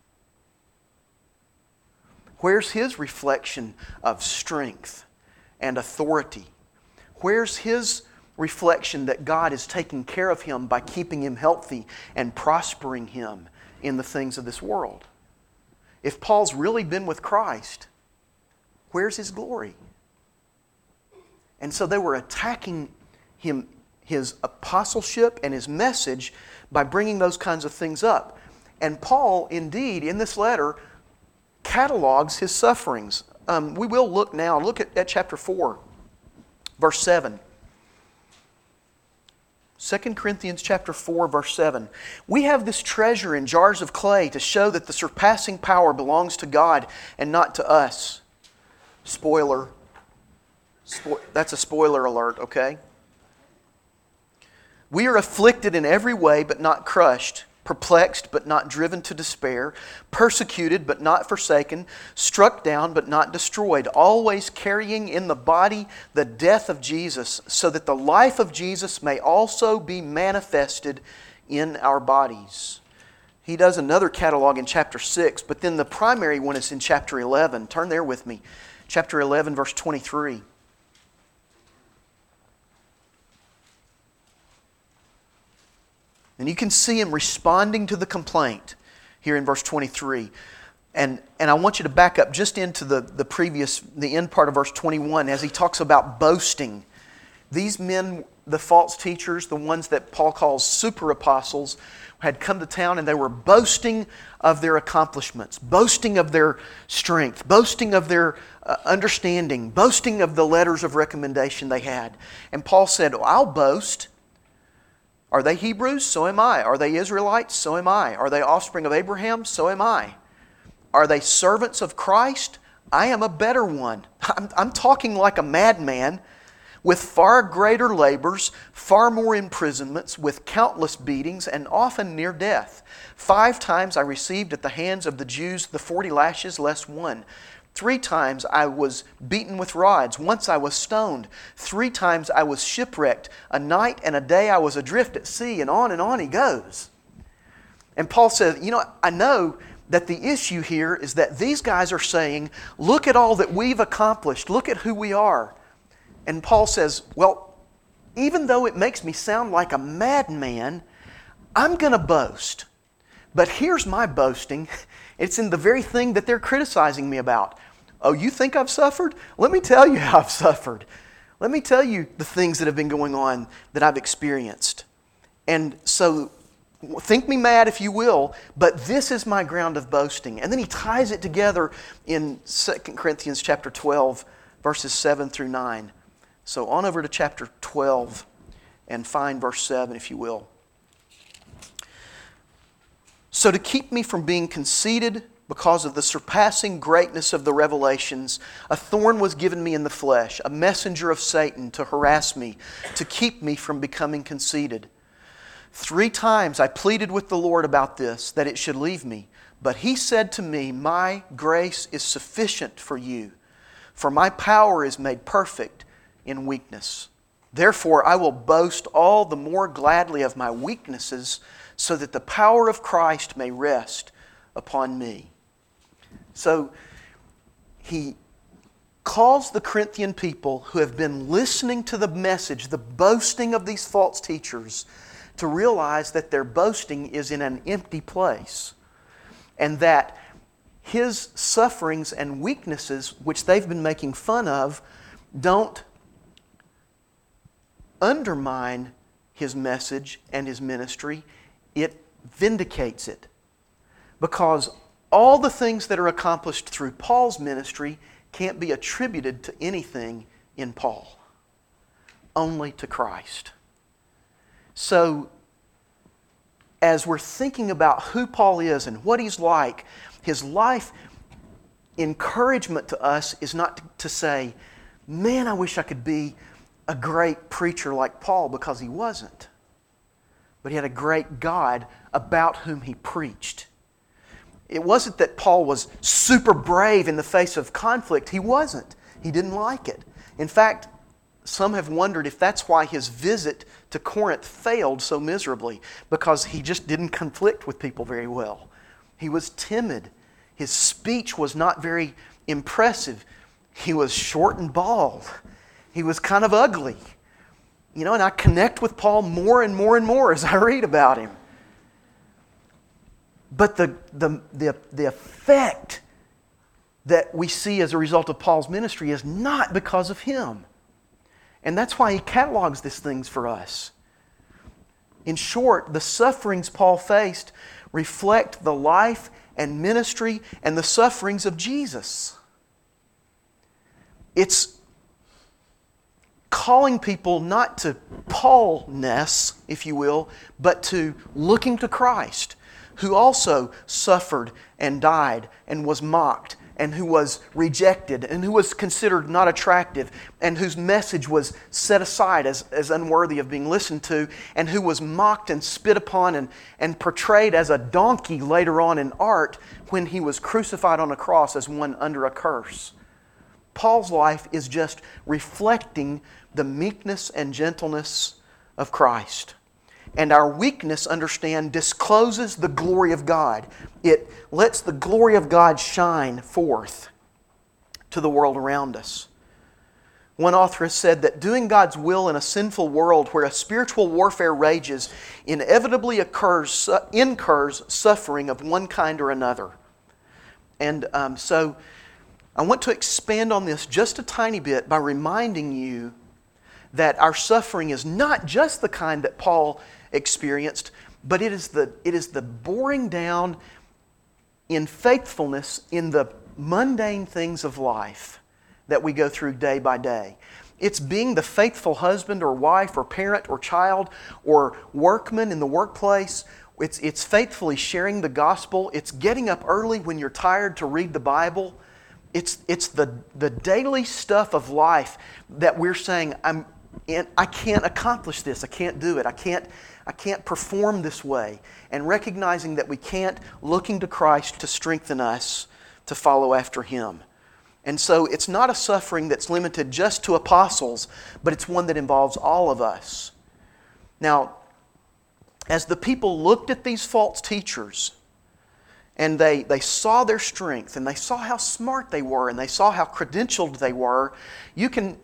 Where's his reflection of strength and authority? Where's his reflection that God is taking care of him by keeping him healthy and prospering him in the things of this world. If Paul's really been with Christ, where's his glory? And so they were attacking him, his apostleship and his message by bringing those kinds of things up. And Paul, indeed, in this letter, catalogs his sufferings. We will look now. Look at chapter 4, verse 7. 2 Corinthians chapter 4, verse 7. We have this treasure in jars of clay to show that the surpassing power belongs to God and not to us. Spoiler. That's a spoiler alert, okay? We are afflicted in every way but not crushed, perplexed but not driven to despair, persecuted but not forsaken, struck down but not destroyed, always carrying in the body the death of Jesus, so that the life of Jesus may also be manifested in our bodies. He does another catalog in chapter 6, but then the primary one is in chapter 11. Turn there with me. Chapter 11, verse 23. And you can see him responding to the complaint here in verse 23. And I want you to back up just into the end part of verse 21 as he talks about boasting. These men, the false teachers, the ones that Paul calls super apostles, had come to town and they were boasting of their accomplishments, boasting of their strength, boasting of their understanding, boasting of the letters of recommendation they had. And Paul said, I'll boast. Are they Hebrews? So am I. Are they Israelites? So am I. Are they offspring of Abraham? So am I. Are they servants of Christ? I am a better one. I'm talking like a madman, with far greater labors, far more imprisonments, with countless beatings, and often near death. 5 times I received at the hands of the Jews the 40 lashes less one. 3 times I was beaten with rods. Once I was stoned. 3 times I was shipwrecked. A night and a day I was adrift at sea. And on he goes. And Paul says, I know that the issue here is that these guys are saying, look at all that we've accomplished. Look at who we are. And Paul says, well, even though it makes me sound like a madman, I'm going to boast. But here's my boasting. It's in the very thing that they're criticizing me about. Oh, you think I've suffered? Let me tell you how I've suffered. Let me tell you the things that have been going on that I've experienced. And so, think me mad if you will, but this is my ground of boasting. And then he ties it together in 2 Corinthians chapter 12, verses 7 through 9. So on over to chapter 12 and find verse 7 if you will. So to keep me from being conceited because of the surpassing greatness of the revelations, a thorn was given me in the flesh, a messenger of Satan to harass me, to keep me from becoming conceited. 3 times I pleaded with the Lord about this, that it should leave me. But He said to me, my grace is sufficient for you, for my power is made perfect in weakness. Therefore I will boast all the more gladly of my weaknesses, so that the power of Christ may rest upon me. So he calls the Corinthian people who have been listening to the message, the boasting of these false teachers, to realize that their boasting is in an empty place. And that his sufferings and weaknesses, which they've been making fun of, don't undermine his message and his ministry. It vindicates it. Because all the things that are accomplished through Paul's ministry can't be attributed to anything in Paul. Only to Christ. So, as we're thinking about who Paul is and what he's like, his life encouragement to us is not to say, man, I wish I could be a great preacher like Paul, because he wasn't. But he had a great God about whom he preached. It wasn't that Paul was super brave in the face of conflict. He wasn't. He didn't like it. In fact, some have wondered if that's why his visit to Corinth failed so miserably, because he just didn't conflict with people very well. He was timid. His speech was not very impressive. He was short and bald. He was kind of ugly. and I connect with Paul more and more and more as I read about him. But the effect that we see as a result of Paul's ministry is not because of him. And that's why he catalogs these things for us. In short, the sufferings Paul faced reflect the life and ministry and the sufferings of Jesus. It's calling people not to Paul-ness, if you will, but to looking to Christ, who also suffered and died and was mocked and who was rejected and who was considered not attractive and whose message was set aside as unworthy of being listened to and who was mocked and spit upon and portrayed as a donkey later on in art when he was crucified on a cross as one under a curse. Paul's life is just reflecting the meekness and gentleness of Christ. And our weakness, understand, discloses the glory of God. It lets the glory of God shine forth to the world around us. One author has said that doing God's will in a sinful world where a spiritual warfare rages inevitably incurs suffering of one kind or another. And so I want to expand on this just a tiny bit by reminding you that our suffering is not just the kind that Paul experienced, but it is the boring down in faithfulness in the mundane things of life that we go through day by day. It's being the faithful husband or wife or parent or child or workman in the workplace. It's faithfully sharing the gospel. It's getting up early when you're tired to read the Bible. It's the daily stuff of life that we're saying, I can't accomplish this. I can't do it. I can't perform this way. And recognizing that we can't, looking to Christ to strengthen us to follow after Him. And so it's not a suffering that's limited just to apostles, but it's one that involves all of us. Now, as the people looked at these false teachers, and they saw their strength, and they saw how smart they were, and they saw how credentialed they were, you can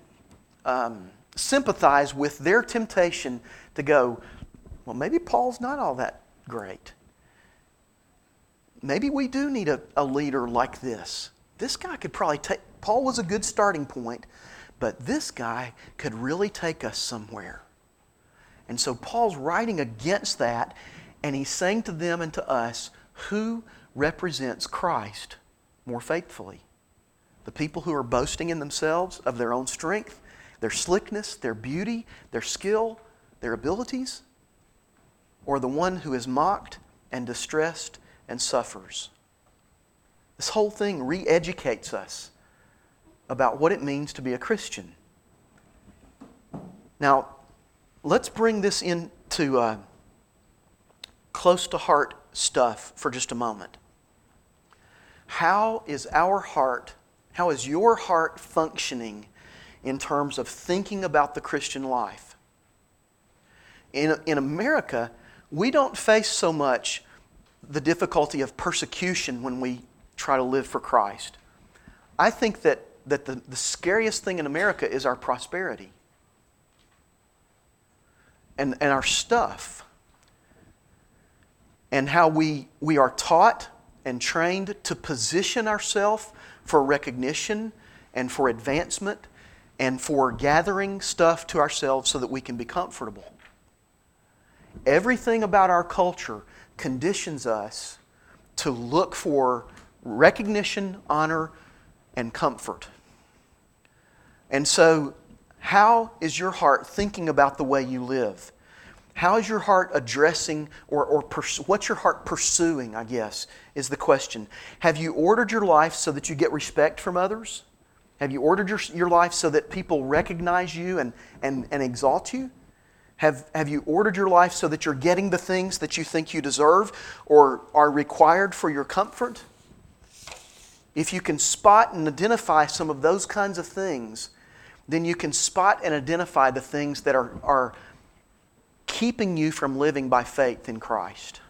sympathize with their temptation to go, well, maybe Paul's not all that great. Maybe we do need a leader like this. This guy could probably take... Paul was a good starting point, but this guy could really take us somewhere. And so Paul's writing against that, and he's saying to them and to us, who represents Christ more faithfully? The people who are boasting in themselves of their own strength, their slickness, their beauty, their skill, their abilities? Or the one who is mocked and distressed and suffers? This whole thing re-educates us about what it means to be a Christian. Now, let's bring this into close-to-heart stuff for just a moment. How is your heart functioning in terms of thinking about the Christian life? In America, we don't face so much the difficulty of persecution when we try to live for Christ. I think that the scariest thing in America is our prosperity and our stuff, and how we are taught and trained to position ourselves for recognition and for advancement and for gathering stuff to ourselves so that we can be comfortable. Everything about our culture conditions us to look for recognition, honor, and comfort. And so, how is your heart thinking about the way you live? How is your heart addressing, or what's your heart pursuing, I guess, is the question. Have you ordered your life so that you get respect from others? Have you ordered your life so that people recognize you and exalt you? Have you ordered your life so that you're getting the things that you think you deserve or are required for your comfort? If you can spot and identify some of those kinds of things, then you can spot and identify the things that are keeping you from living by faith in Christ.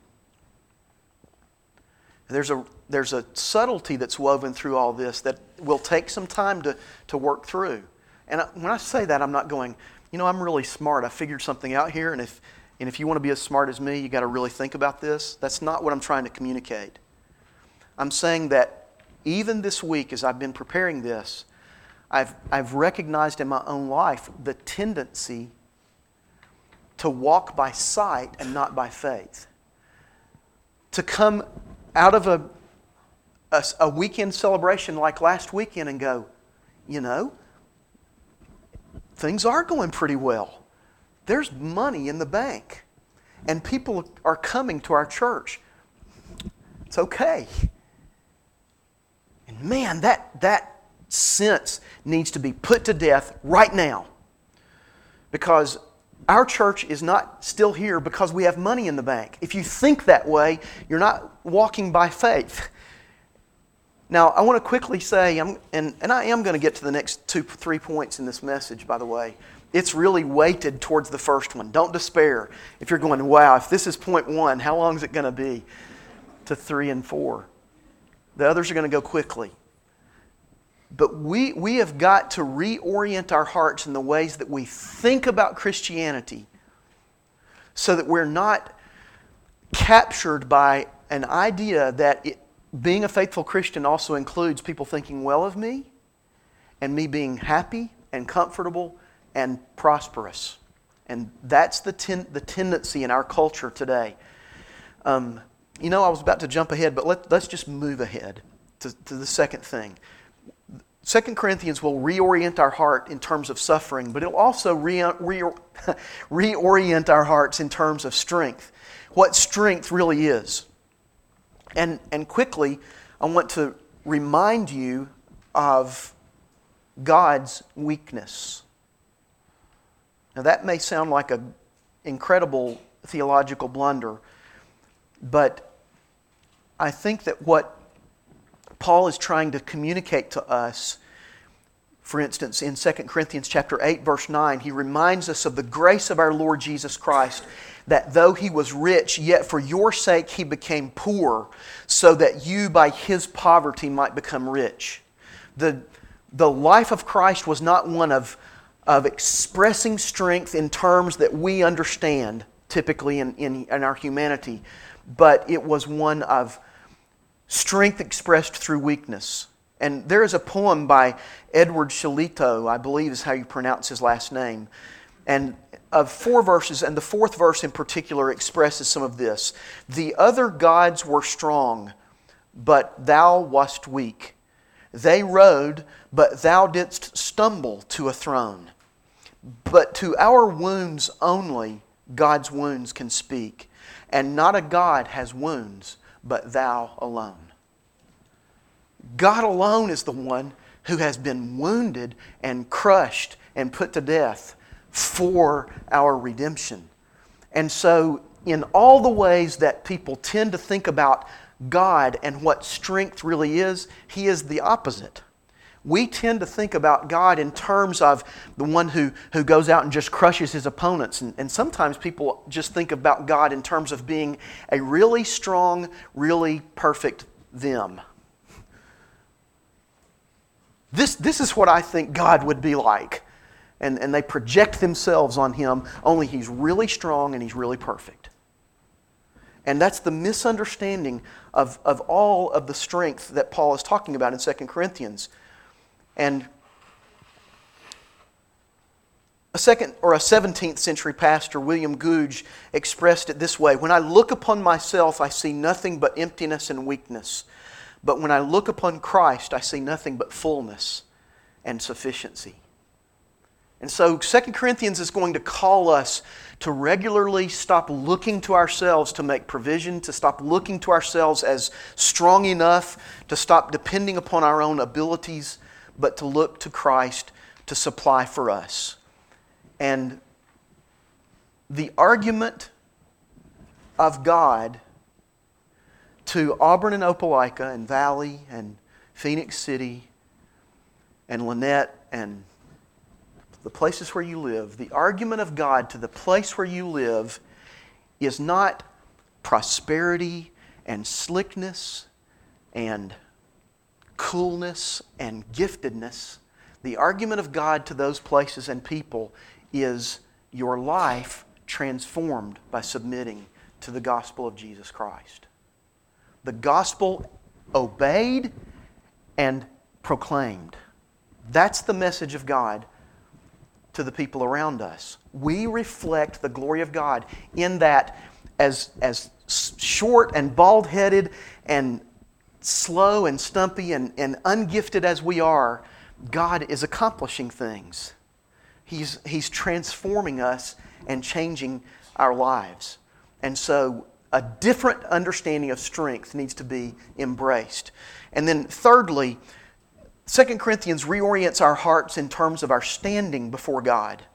There's a subtlety that's woven through all this that will take some time to work through. And when I say that, I'm not going, I'm really smart. I figured something out here, and if you want to be as smart as me, you got to really think about this. That's not what I'm trying to communicate. I'm saying that even this week, as I've been preparing this, I've recognized in my own life the tendency to walk by sight and not by faith. To come out of a weekend celebration like last weekend and go, things are going pretty well. There's money in the bank. And people are coming to our church. It's okay. And man, that sense needs to be put to death right now. Because our church is not still here because we have money in the bank. If you think that way, you're not walking by faith. Now, I want to quickly say, and I am going to get to the next 3 points in this message, by the way. It's really weighted towards the first one. Don't despair. If you're going, wow, if this is point 1, how long is it going to be to 3 and 4? The others are going to go quickly. But we have got to reorient our hearts in the ways that we think about Christianity so that we're not captured by an idea that being a faithful Christian also includes people thinking well of me and me being happy and comfortable and prosperous. And that's the tendency in our culture today. I was about to jump ahead, but let's just move ahead to the second thing. 2 Corinthians will reorient our heart in terms of suffering, but it'll also reorient our hearts in terms of strength. What strength really is. And quickly, I want to remind you of God's weakness. Now that may sound like an incredible theological blunder, but I think that what Paul is trying to communicate to us, for instance, in 2 Corinthians chapter 8, verse 9, he reminds us of the grace of our Lord Jesus Christ, that though He was rich, yet for your sake He became poor, so that you by His poverty might become rich. The life of Christ was not one of expressing strength in terms that we understand, typically in our humanity, but it was one of strength expressed through weakness. And there is a poem by Edward Shillito, I believe is how you pronounce his last name, and of 4 verses, and the 4th verse in particular expresses some of this. The other gods were strong, but thou wast weak. They rode, but thou didst stumble to a throne. But to our wounds only God's wounds can speak, and not a God has wounds, but thou alone. God alone is the one who has been wounded and crushed and put to death for our redemption. And so, in all the ways that people tend to think about God and what strength really is, He is the opposite. We tend to think about God in terms of the one who goes out and just crushes his opponents. And sometimes people just think about God in terms of being a really strong, really perfect them. This is what I think God would be like. And they project themselves on Him, only He's really strong and He's really perfect. And that's the misunderstanding of all of the strength that Paul is talking about in 2 Corinthians. And a 17th century pastor, William Gouge, expressed it this way: when I look upon myself, I see nothing but emptiness and weakness. But when I look upon Christ, I see nothing but fullness and sufficiency. And so 2 Corinthians is going to call us to regularly stop looking to ourselves to make provision, to stop looking to ourselves as strong enough, to stop depending upon our own abilities, but to look to Christ to supply for us. And the argument of God to Auburn and Opelika and Valley and Phoenix City and Lynette and the places where you live, the argument of God to the place where you live is not prosperity and slickness and coolness and giftedness. The argument of God to those places and people is your life transformed by submitting to the gospel of Jesus Christ. The gospel obeyed and proclaimed. That's the message of God to the people around us. We reflect the glory of God in that as short and bald-headed and slow and stumpy and ungifted as we are, God is accomplishing things. He's transforming us and changing our lives. And so a different understanding of strength needs to be embraced. And then thirdly, 2 Corinthians reorients our hearts in terms of our standing before God.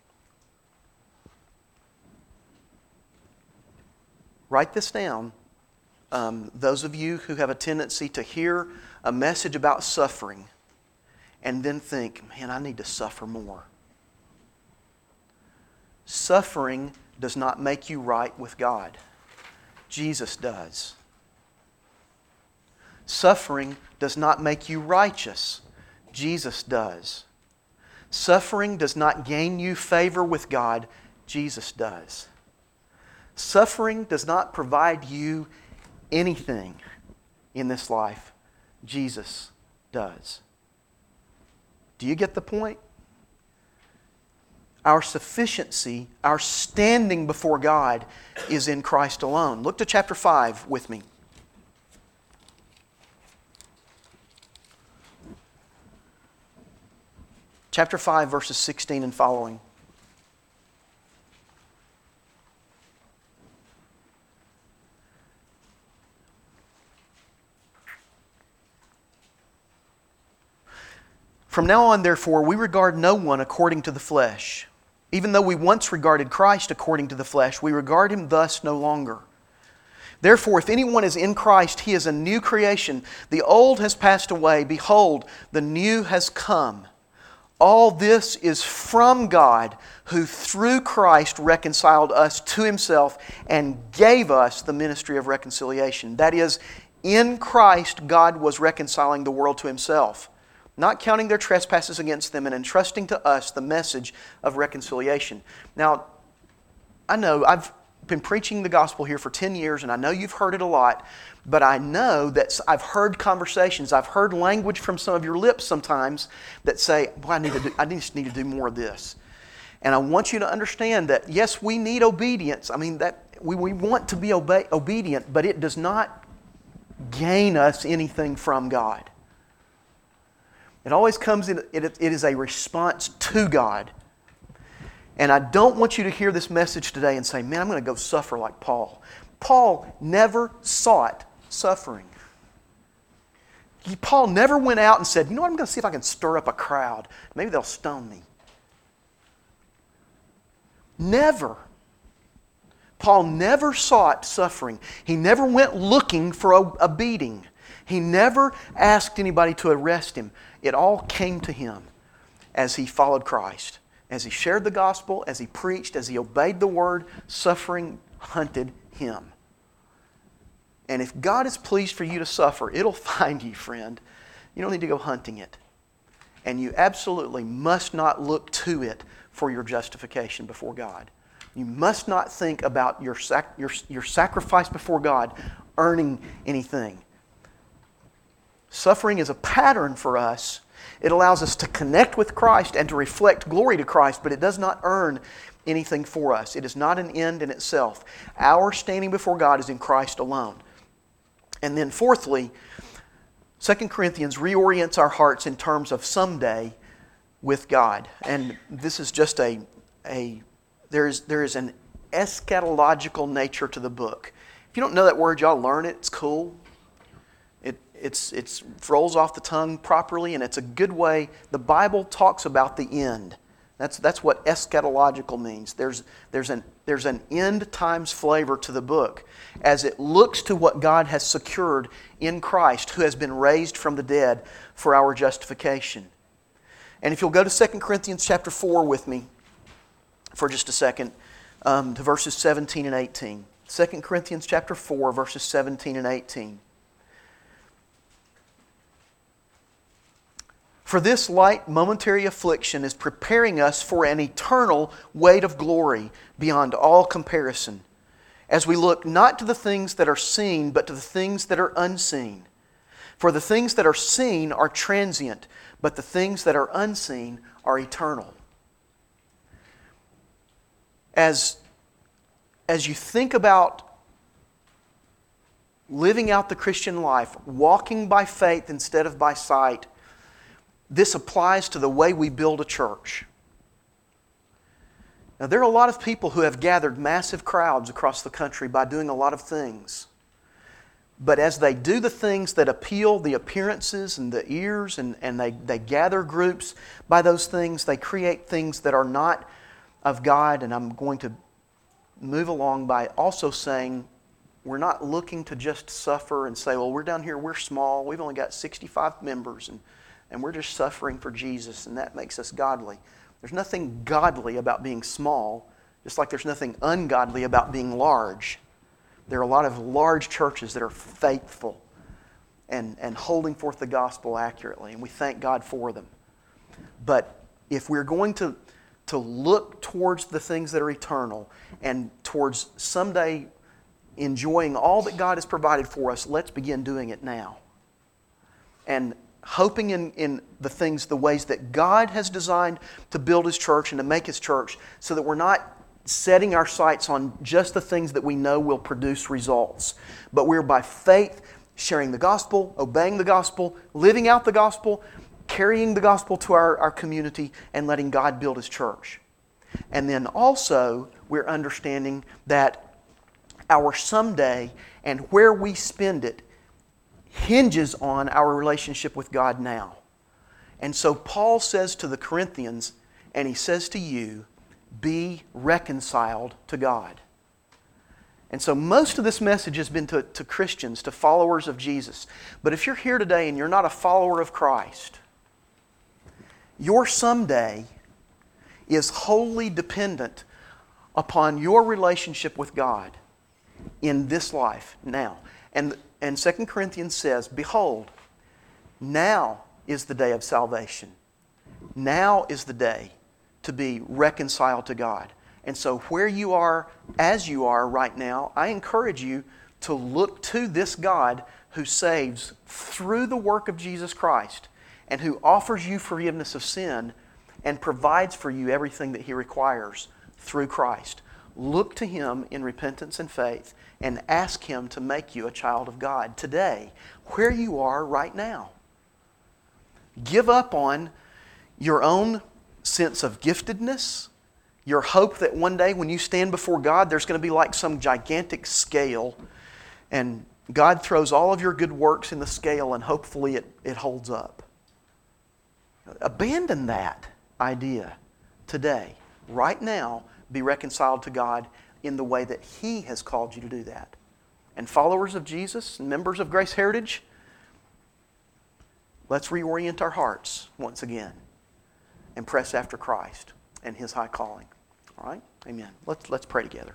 Write this down. Those of you who have a tendency to hear a message about suffering and then think, man, I need to suffer more. Suffering does not make you right with God. Jesus does. Suffering does not make you righteous. Jesus does. Suffering does not gain you favor with God. Jesus does. Suffering does not provide you anything in this life. Jesus does. Do you get the point? Our sufficiency, our standing before God is in Christ alone. Look to chapter 5 with me. Chapter 5, verses 16 and following. From now on, therefore, we regard no one according to the flesh. Even though we once regarded Christ according to the flesh, we regard Him thus no longer. Therefore, if anyone is in Christ, he is a new creation. The old has passed away. Behold, the new has come. All this is from God, who through Christ reconciled us to Himself and gave us the ministry of reconciliation. That is, in Christ God was reconciling the world to Himself, not counting their trespasses against them, and entrusting to us the message of reconciliation. Now, I know I've been preaching the gospel here for 10 years, and I know you've heard it a lot, but I know that I've heard conversations, I've heard language from some of your lips sometimes that say, boy, I just need to do more of this. And I want you to understand that, yes, we need obedience. I mean, that we want to be obedient, but it does not gain us anything from God. It always comes in, it is a response to God. And I don't want you to hear this message today and say, man, I'm going to go suffer like Paul. Paul never sought suffering. Paul never went out and said, you know what, I'm going to see if I can stir up a crowd. Maybe they'll stone me. Never. Paul never sought suffering. He never went looking for a beating. He never asked anybody to arrest him. It all came to him as he followed Christ. As he shared the gospel, as he preached, as he obeyed the word, suffering hunted him. And if God is pleased for you to suffer, it'll find you, friend. You don't need to go hunting it. And you absolutely must not look to it for your justification before God. You must not think about your sacrifice before God earning anything. Suffering is a pattern for us. It allows us to connect with Christ and to reflect glory to Christ, but it does not earn anything for us. It is not an end in itself. Our standing before God is in Christ alone. And then fourthly, 2 Corinthians reorients our hearts in terms of someday with God. And this is just there is an eschatological nature to the book. If you don't know that word, y'all learn it. It's cool. It rolls off the tongue properly, and it's a good way. The Bible talks about the end. That's what eschatological means. There's an end times flavor to the book as it looks to what God has secured in Christ, who has been raised from the dead for our justification. And if you'll go to 2 Corinthians chapter 4 with me for just a second, to verses 17 and 18. 2 Corinthians chapter 4, verses 17 and 18. For this light momentary affliction is preparing us for an eternal weight of glory beyond all comparison, as we look not to the things that are seen, but to the things that are unseen. For the things that are seen are transient, but the things that are unseen are eternal. As you think about living out the Christian life, walking by faith instead of by sight, this applies to the way we build a church. Now, there are a lot of people who have gathered massive crowds across the country by doing a lot of things. But as they do the things that appeal the appearances and the ears, and they gather groups by those things, they create things that are not of God. And I'm going to move along by also saying, we're not looking to just suffer and say, well, we're down here, we're small, we've only got 65 members, and we're just suffering for Jesus, and that makes us godly. There's nothing godly about being small, just like there's nothing ungodly about being large. There are a lot of large churches that are faithful and holding forth the gospel accurately, and we thank God for them. But if we're going to look towards the things that are eternal and towards someday enjoying all that God has provided for us, let's begin doing it now. And hoping in the things, the ways that God has designed to build His church and to make His church, so that we're not setting our sights on just the things that we know will produce results. But we're by faith sharing the gospel, obeying the gospel, living out the gospel, carrying the gospel to our community, and letting God build His church. And then also, we're understanding that our someday and where we spend it hinges on our relationship with God now. And so Paul says to the Corinthians, and he says to you, be reconciled to God. And so most of this message has been to Christians, to followers of Jesus. But if you're here today and you're not a follower of Christ, your someday is wholly dependent upon your relationship with God in this life now. And 2 Corinthians says, behold, now is the day of salvation. Now is the day to be reconciled to God. And so where you are, as you are right now, I encourage you to look to this God who saves through the work of Jesus Christ and who offers you forgiveness of sin and provides for you everything that He requires through Christ. Look to Him in repentance and faith and ask Him to make you a child of God today, where you are right now. Give up on your own sense of giftedness, your hope that one day when you stand before God, there's going to be like some gigantic scale, and God throws all of your good works in the scale, and hopefully it holds up. Abandon that idea today. Right now, be reconciled to God in the way that He has called you to do that. And followers of Jesus and members of Grace Heritage, let's reorient our hearts once again and press after Christ and His high calling. All right? Amen. Let's pray together.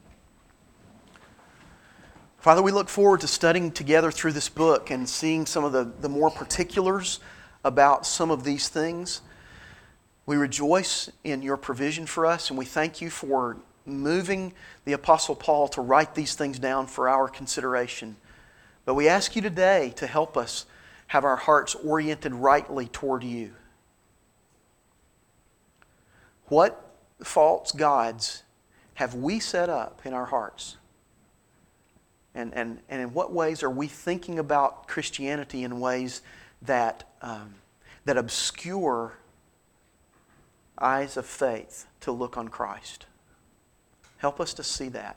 Father, we look forward to studying together through this book and seeing some of the more particulars about some of these things. We rejoice in Your provision for us, and we thank You for moving the Apostle Paul to write these things down for our consideration. But we ask You today to help us have our hearts oriented rightly toward You. What false gods have we set up in our hearts? And in what ways are we thinking about Christianity in ways that obscure eyes of faith to look on Christ? Help us to see that.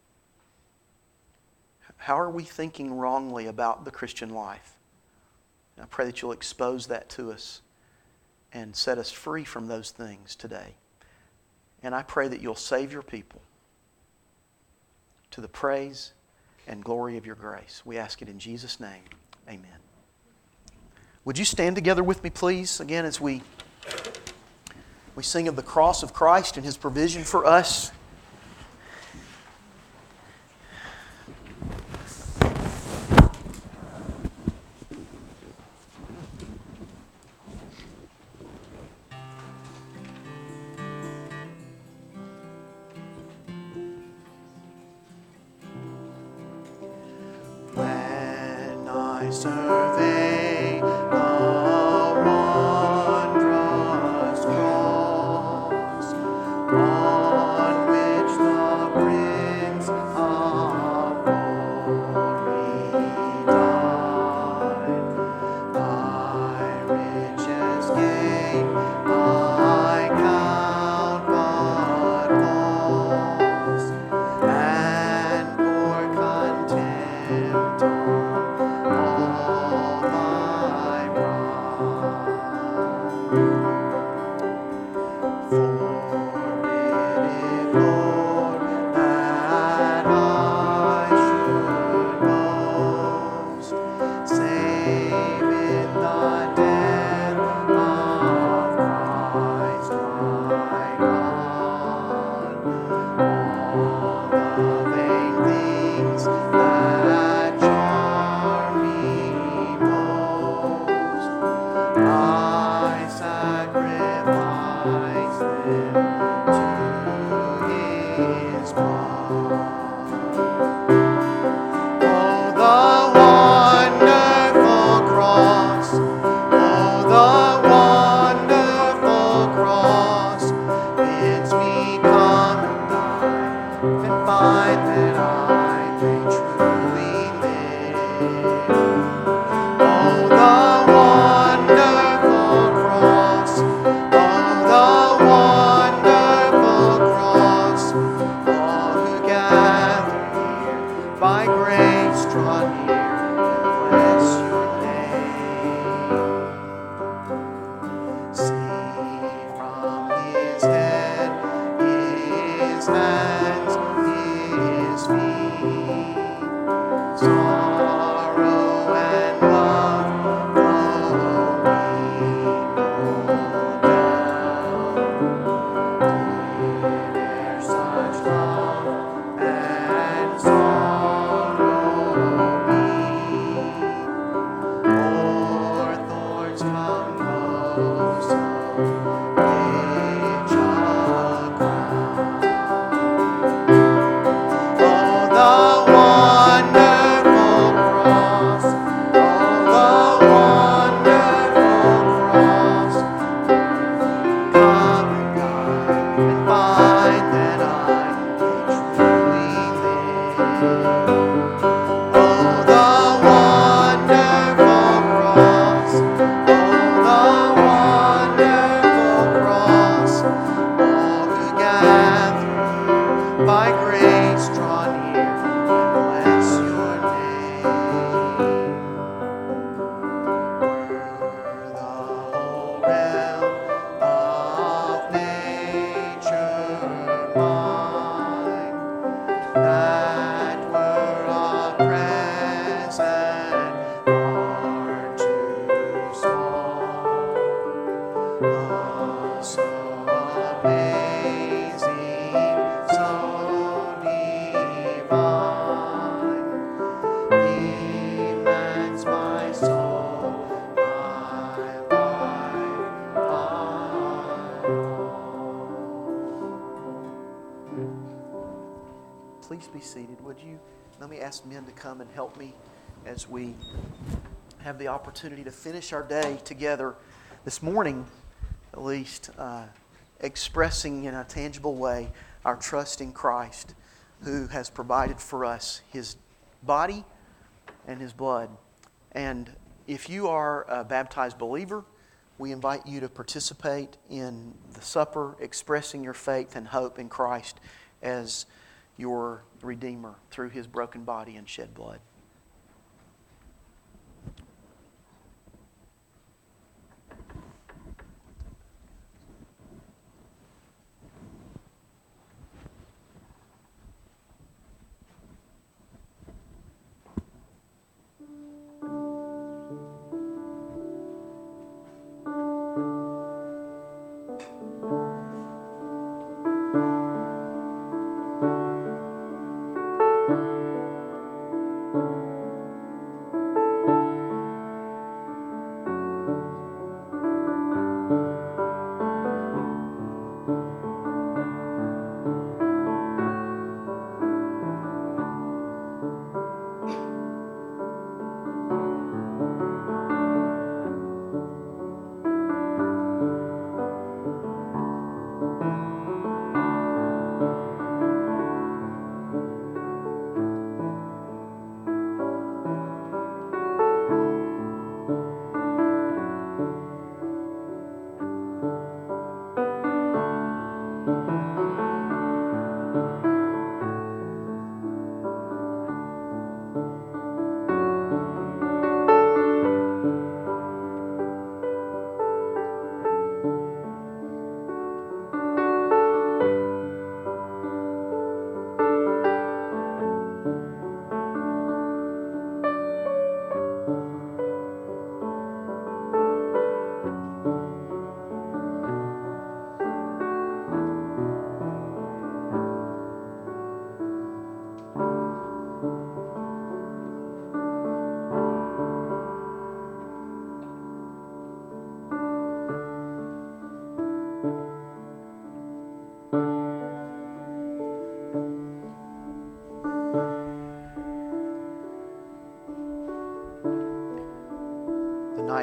How are we thinking wrongly about the Christian life? And I pray that You'll expose that to us and set us free from those things today. And I pray that You'll save Your people to the praise and glory of Your grace. We ask it in Jesus' name. Amen. Would you stand together with me, please, again, as we sing of the cross of Christ and His provision for us. survey the wondrous cross on which the Prince of Glory died. Thy riches gain I count but loss, and pour contempt on all my pride. Forbid it, Lord, that I should boast, save in the death of Christ my God. All the vain things that charm me most, I sacrifice them to His blood. Oh, the wonderful cross! Oh, the wonderful cross bids me come and die and find that I may truly live. Oh, the wonderful cross! Oh, the wonderful cross! All who gather here by grace draw near and bless your name. See from His head, His hands, His feet, sorrow and love flowing down. Did e'er such love and sorrow meet, or thorns compose so rich a crown? Oh, the wonderful cross! Oh, the wonderful cross! Come and die and find that I may truly live. Oh, the wonderful cross! Oh, the wonderful cross! All who gather here by grace draw near and bless your name. Were the whole realm of nature mine, that were a present far too small. Oh, so amazing, so divine, demands my soul, my life, my all. Please be seated, would you? Let me ask men to come and help me as we have the opportunity to finish our day together this morning, at least, expressing in a tangible way our trust in Christ, who has provided for us His body and His blood. And if you are a baptized believer, we invite you to participate in the supper, expressing your faith and hope in Christ as your Redeemer through His broken body and shed blood.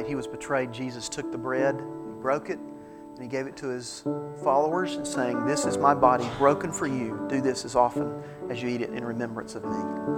night He was betrayed, Jesus took the bread, He broke it, and He gave it to His followers and saying, "This is my body broken for you. Do this as often as you eat it in remembrance of me."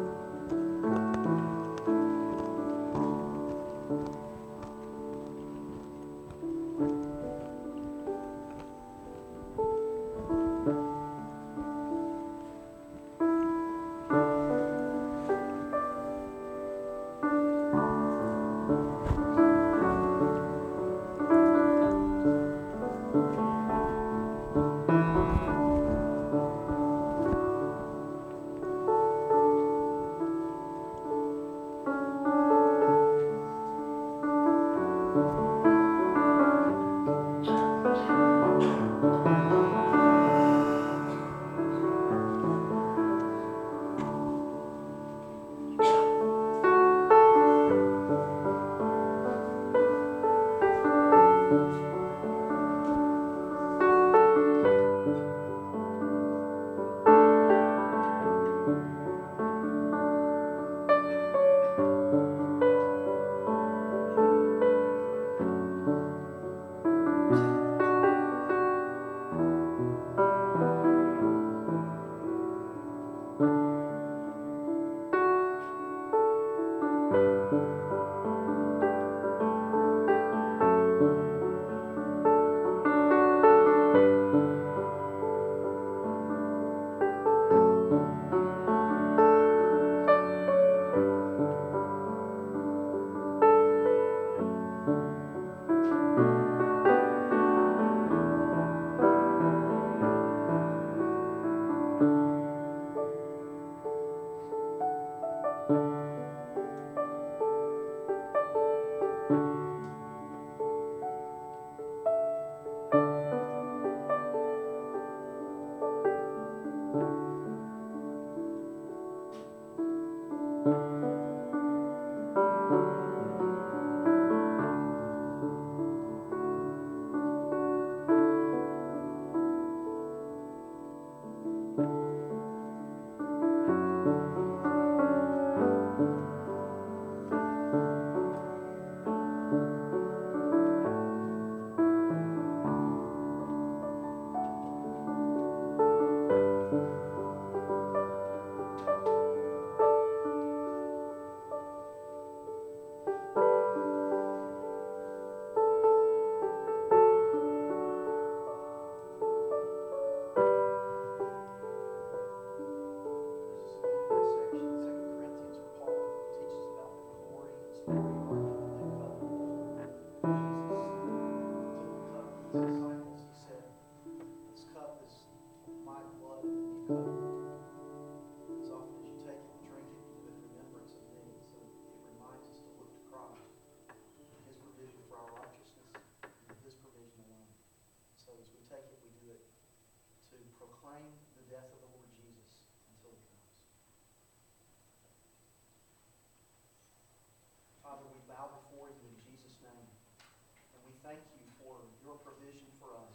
Father, we bow before you in Jesus' name, and we thank you for your provision for us.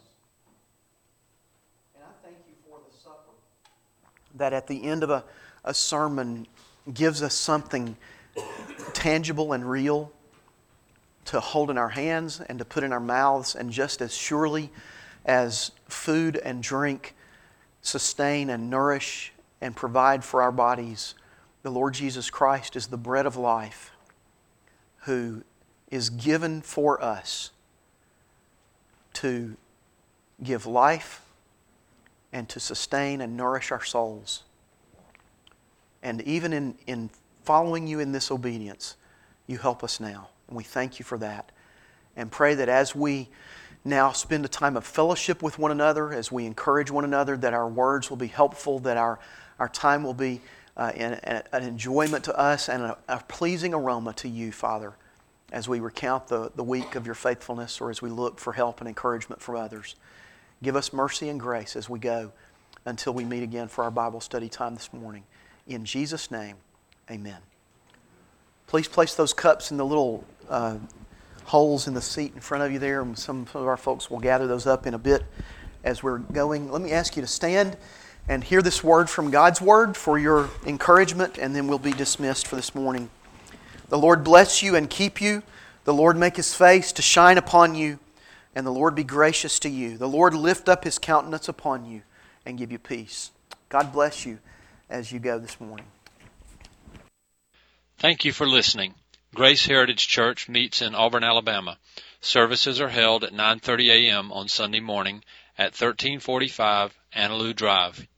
And I thank you for the supper that at the end of a sermon gives us something tangible and real to hold in our hands and to put in our mouths, and just as surely as food and drink sustain and nourish and provide for our bodies, the Lord Jesus Christ is the bread of life, who is given for us to give life and to sustain and nourish our souls. And even in following you in this obedience, you help us now. And we thank you for that. And pray that as we now spend a time of fellowship with one another, as we encourage one another, that our words will be helpful, that our time will be an enjoyment to us and a pleasing aroma to you, Father, as we recount the week of your faithfulness, or as we look for help and encouragement from others. Give us mercy and grace as we go until we meet again for our Bible study time this morning. In Jesus' name, amen. Please place those cups in the little holes in the seat in front of you there, and some of our folks will gather those up in a bit as we're going. Let me ask you to stand and hear this word from God's Word for your encouragement, and then we'll be dismissed for this morning. The Lord bless you and keep you. The Lord make His face to shine upon you, and the Lord be gracious to you. The Lord lift up His countenance upon you and give you peace. God bless you as you go this morning.
Thank you for listening. Grace Heritage Church meets in Auburn, Alabama. Services are held at 9:30 a.m. on Sunday morning at 1345 Annaloo Drive,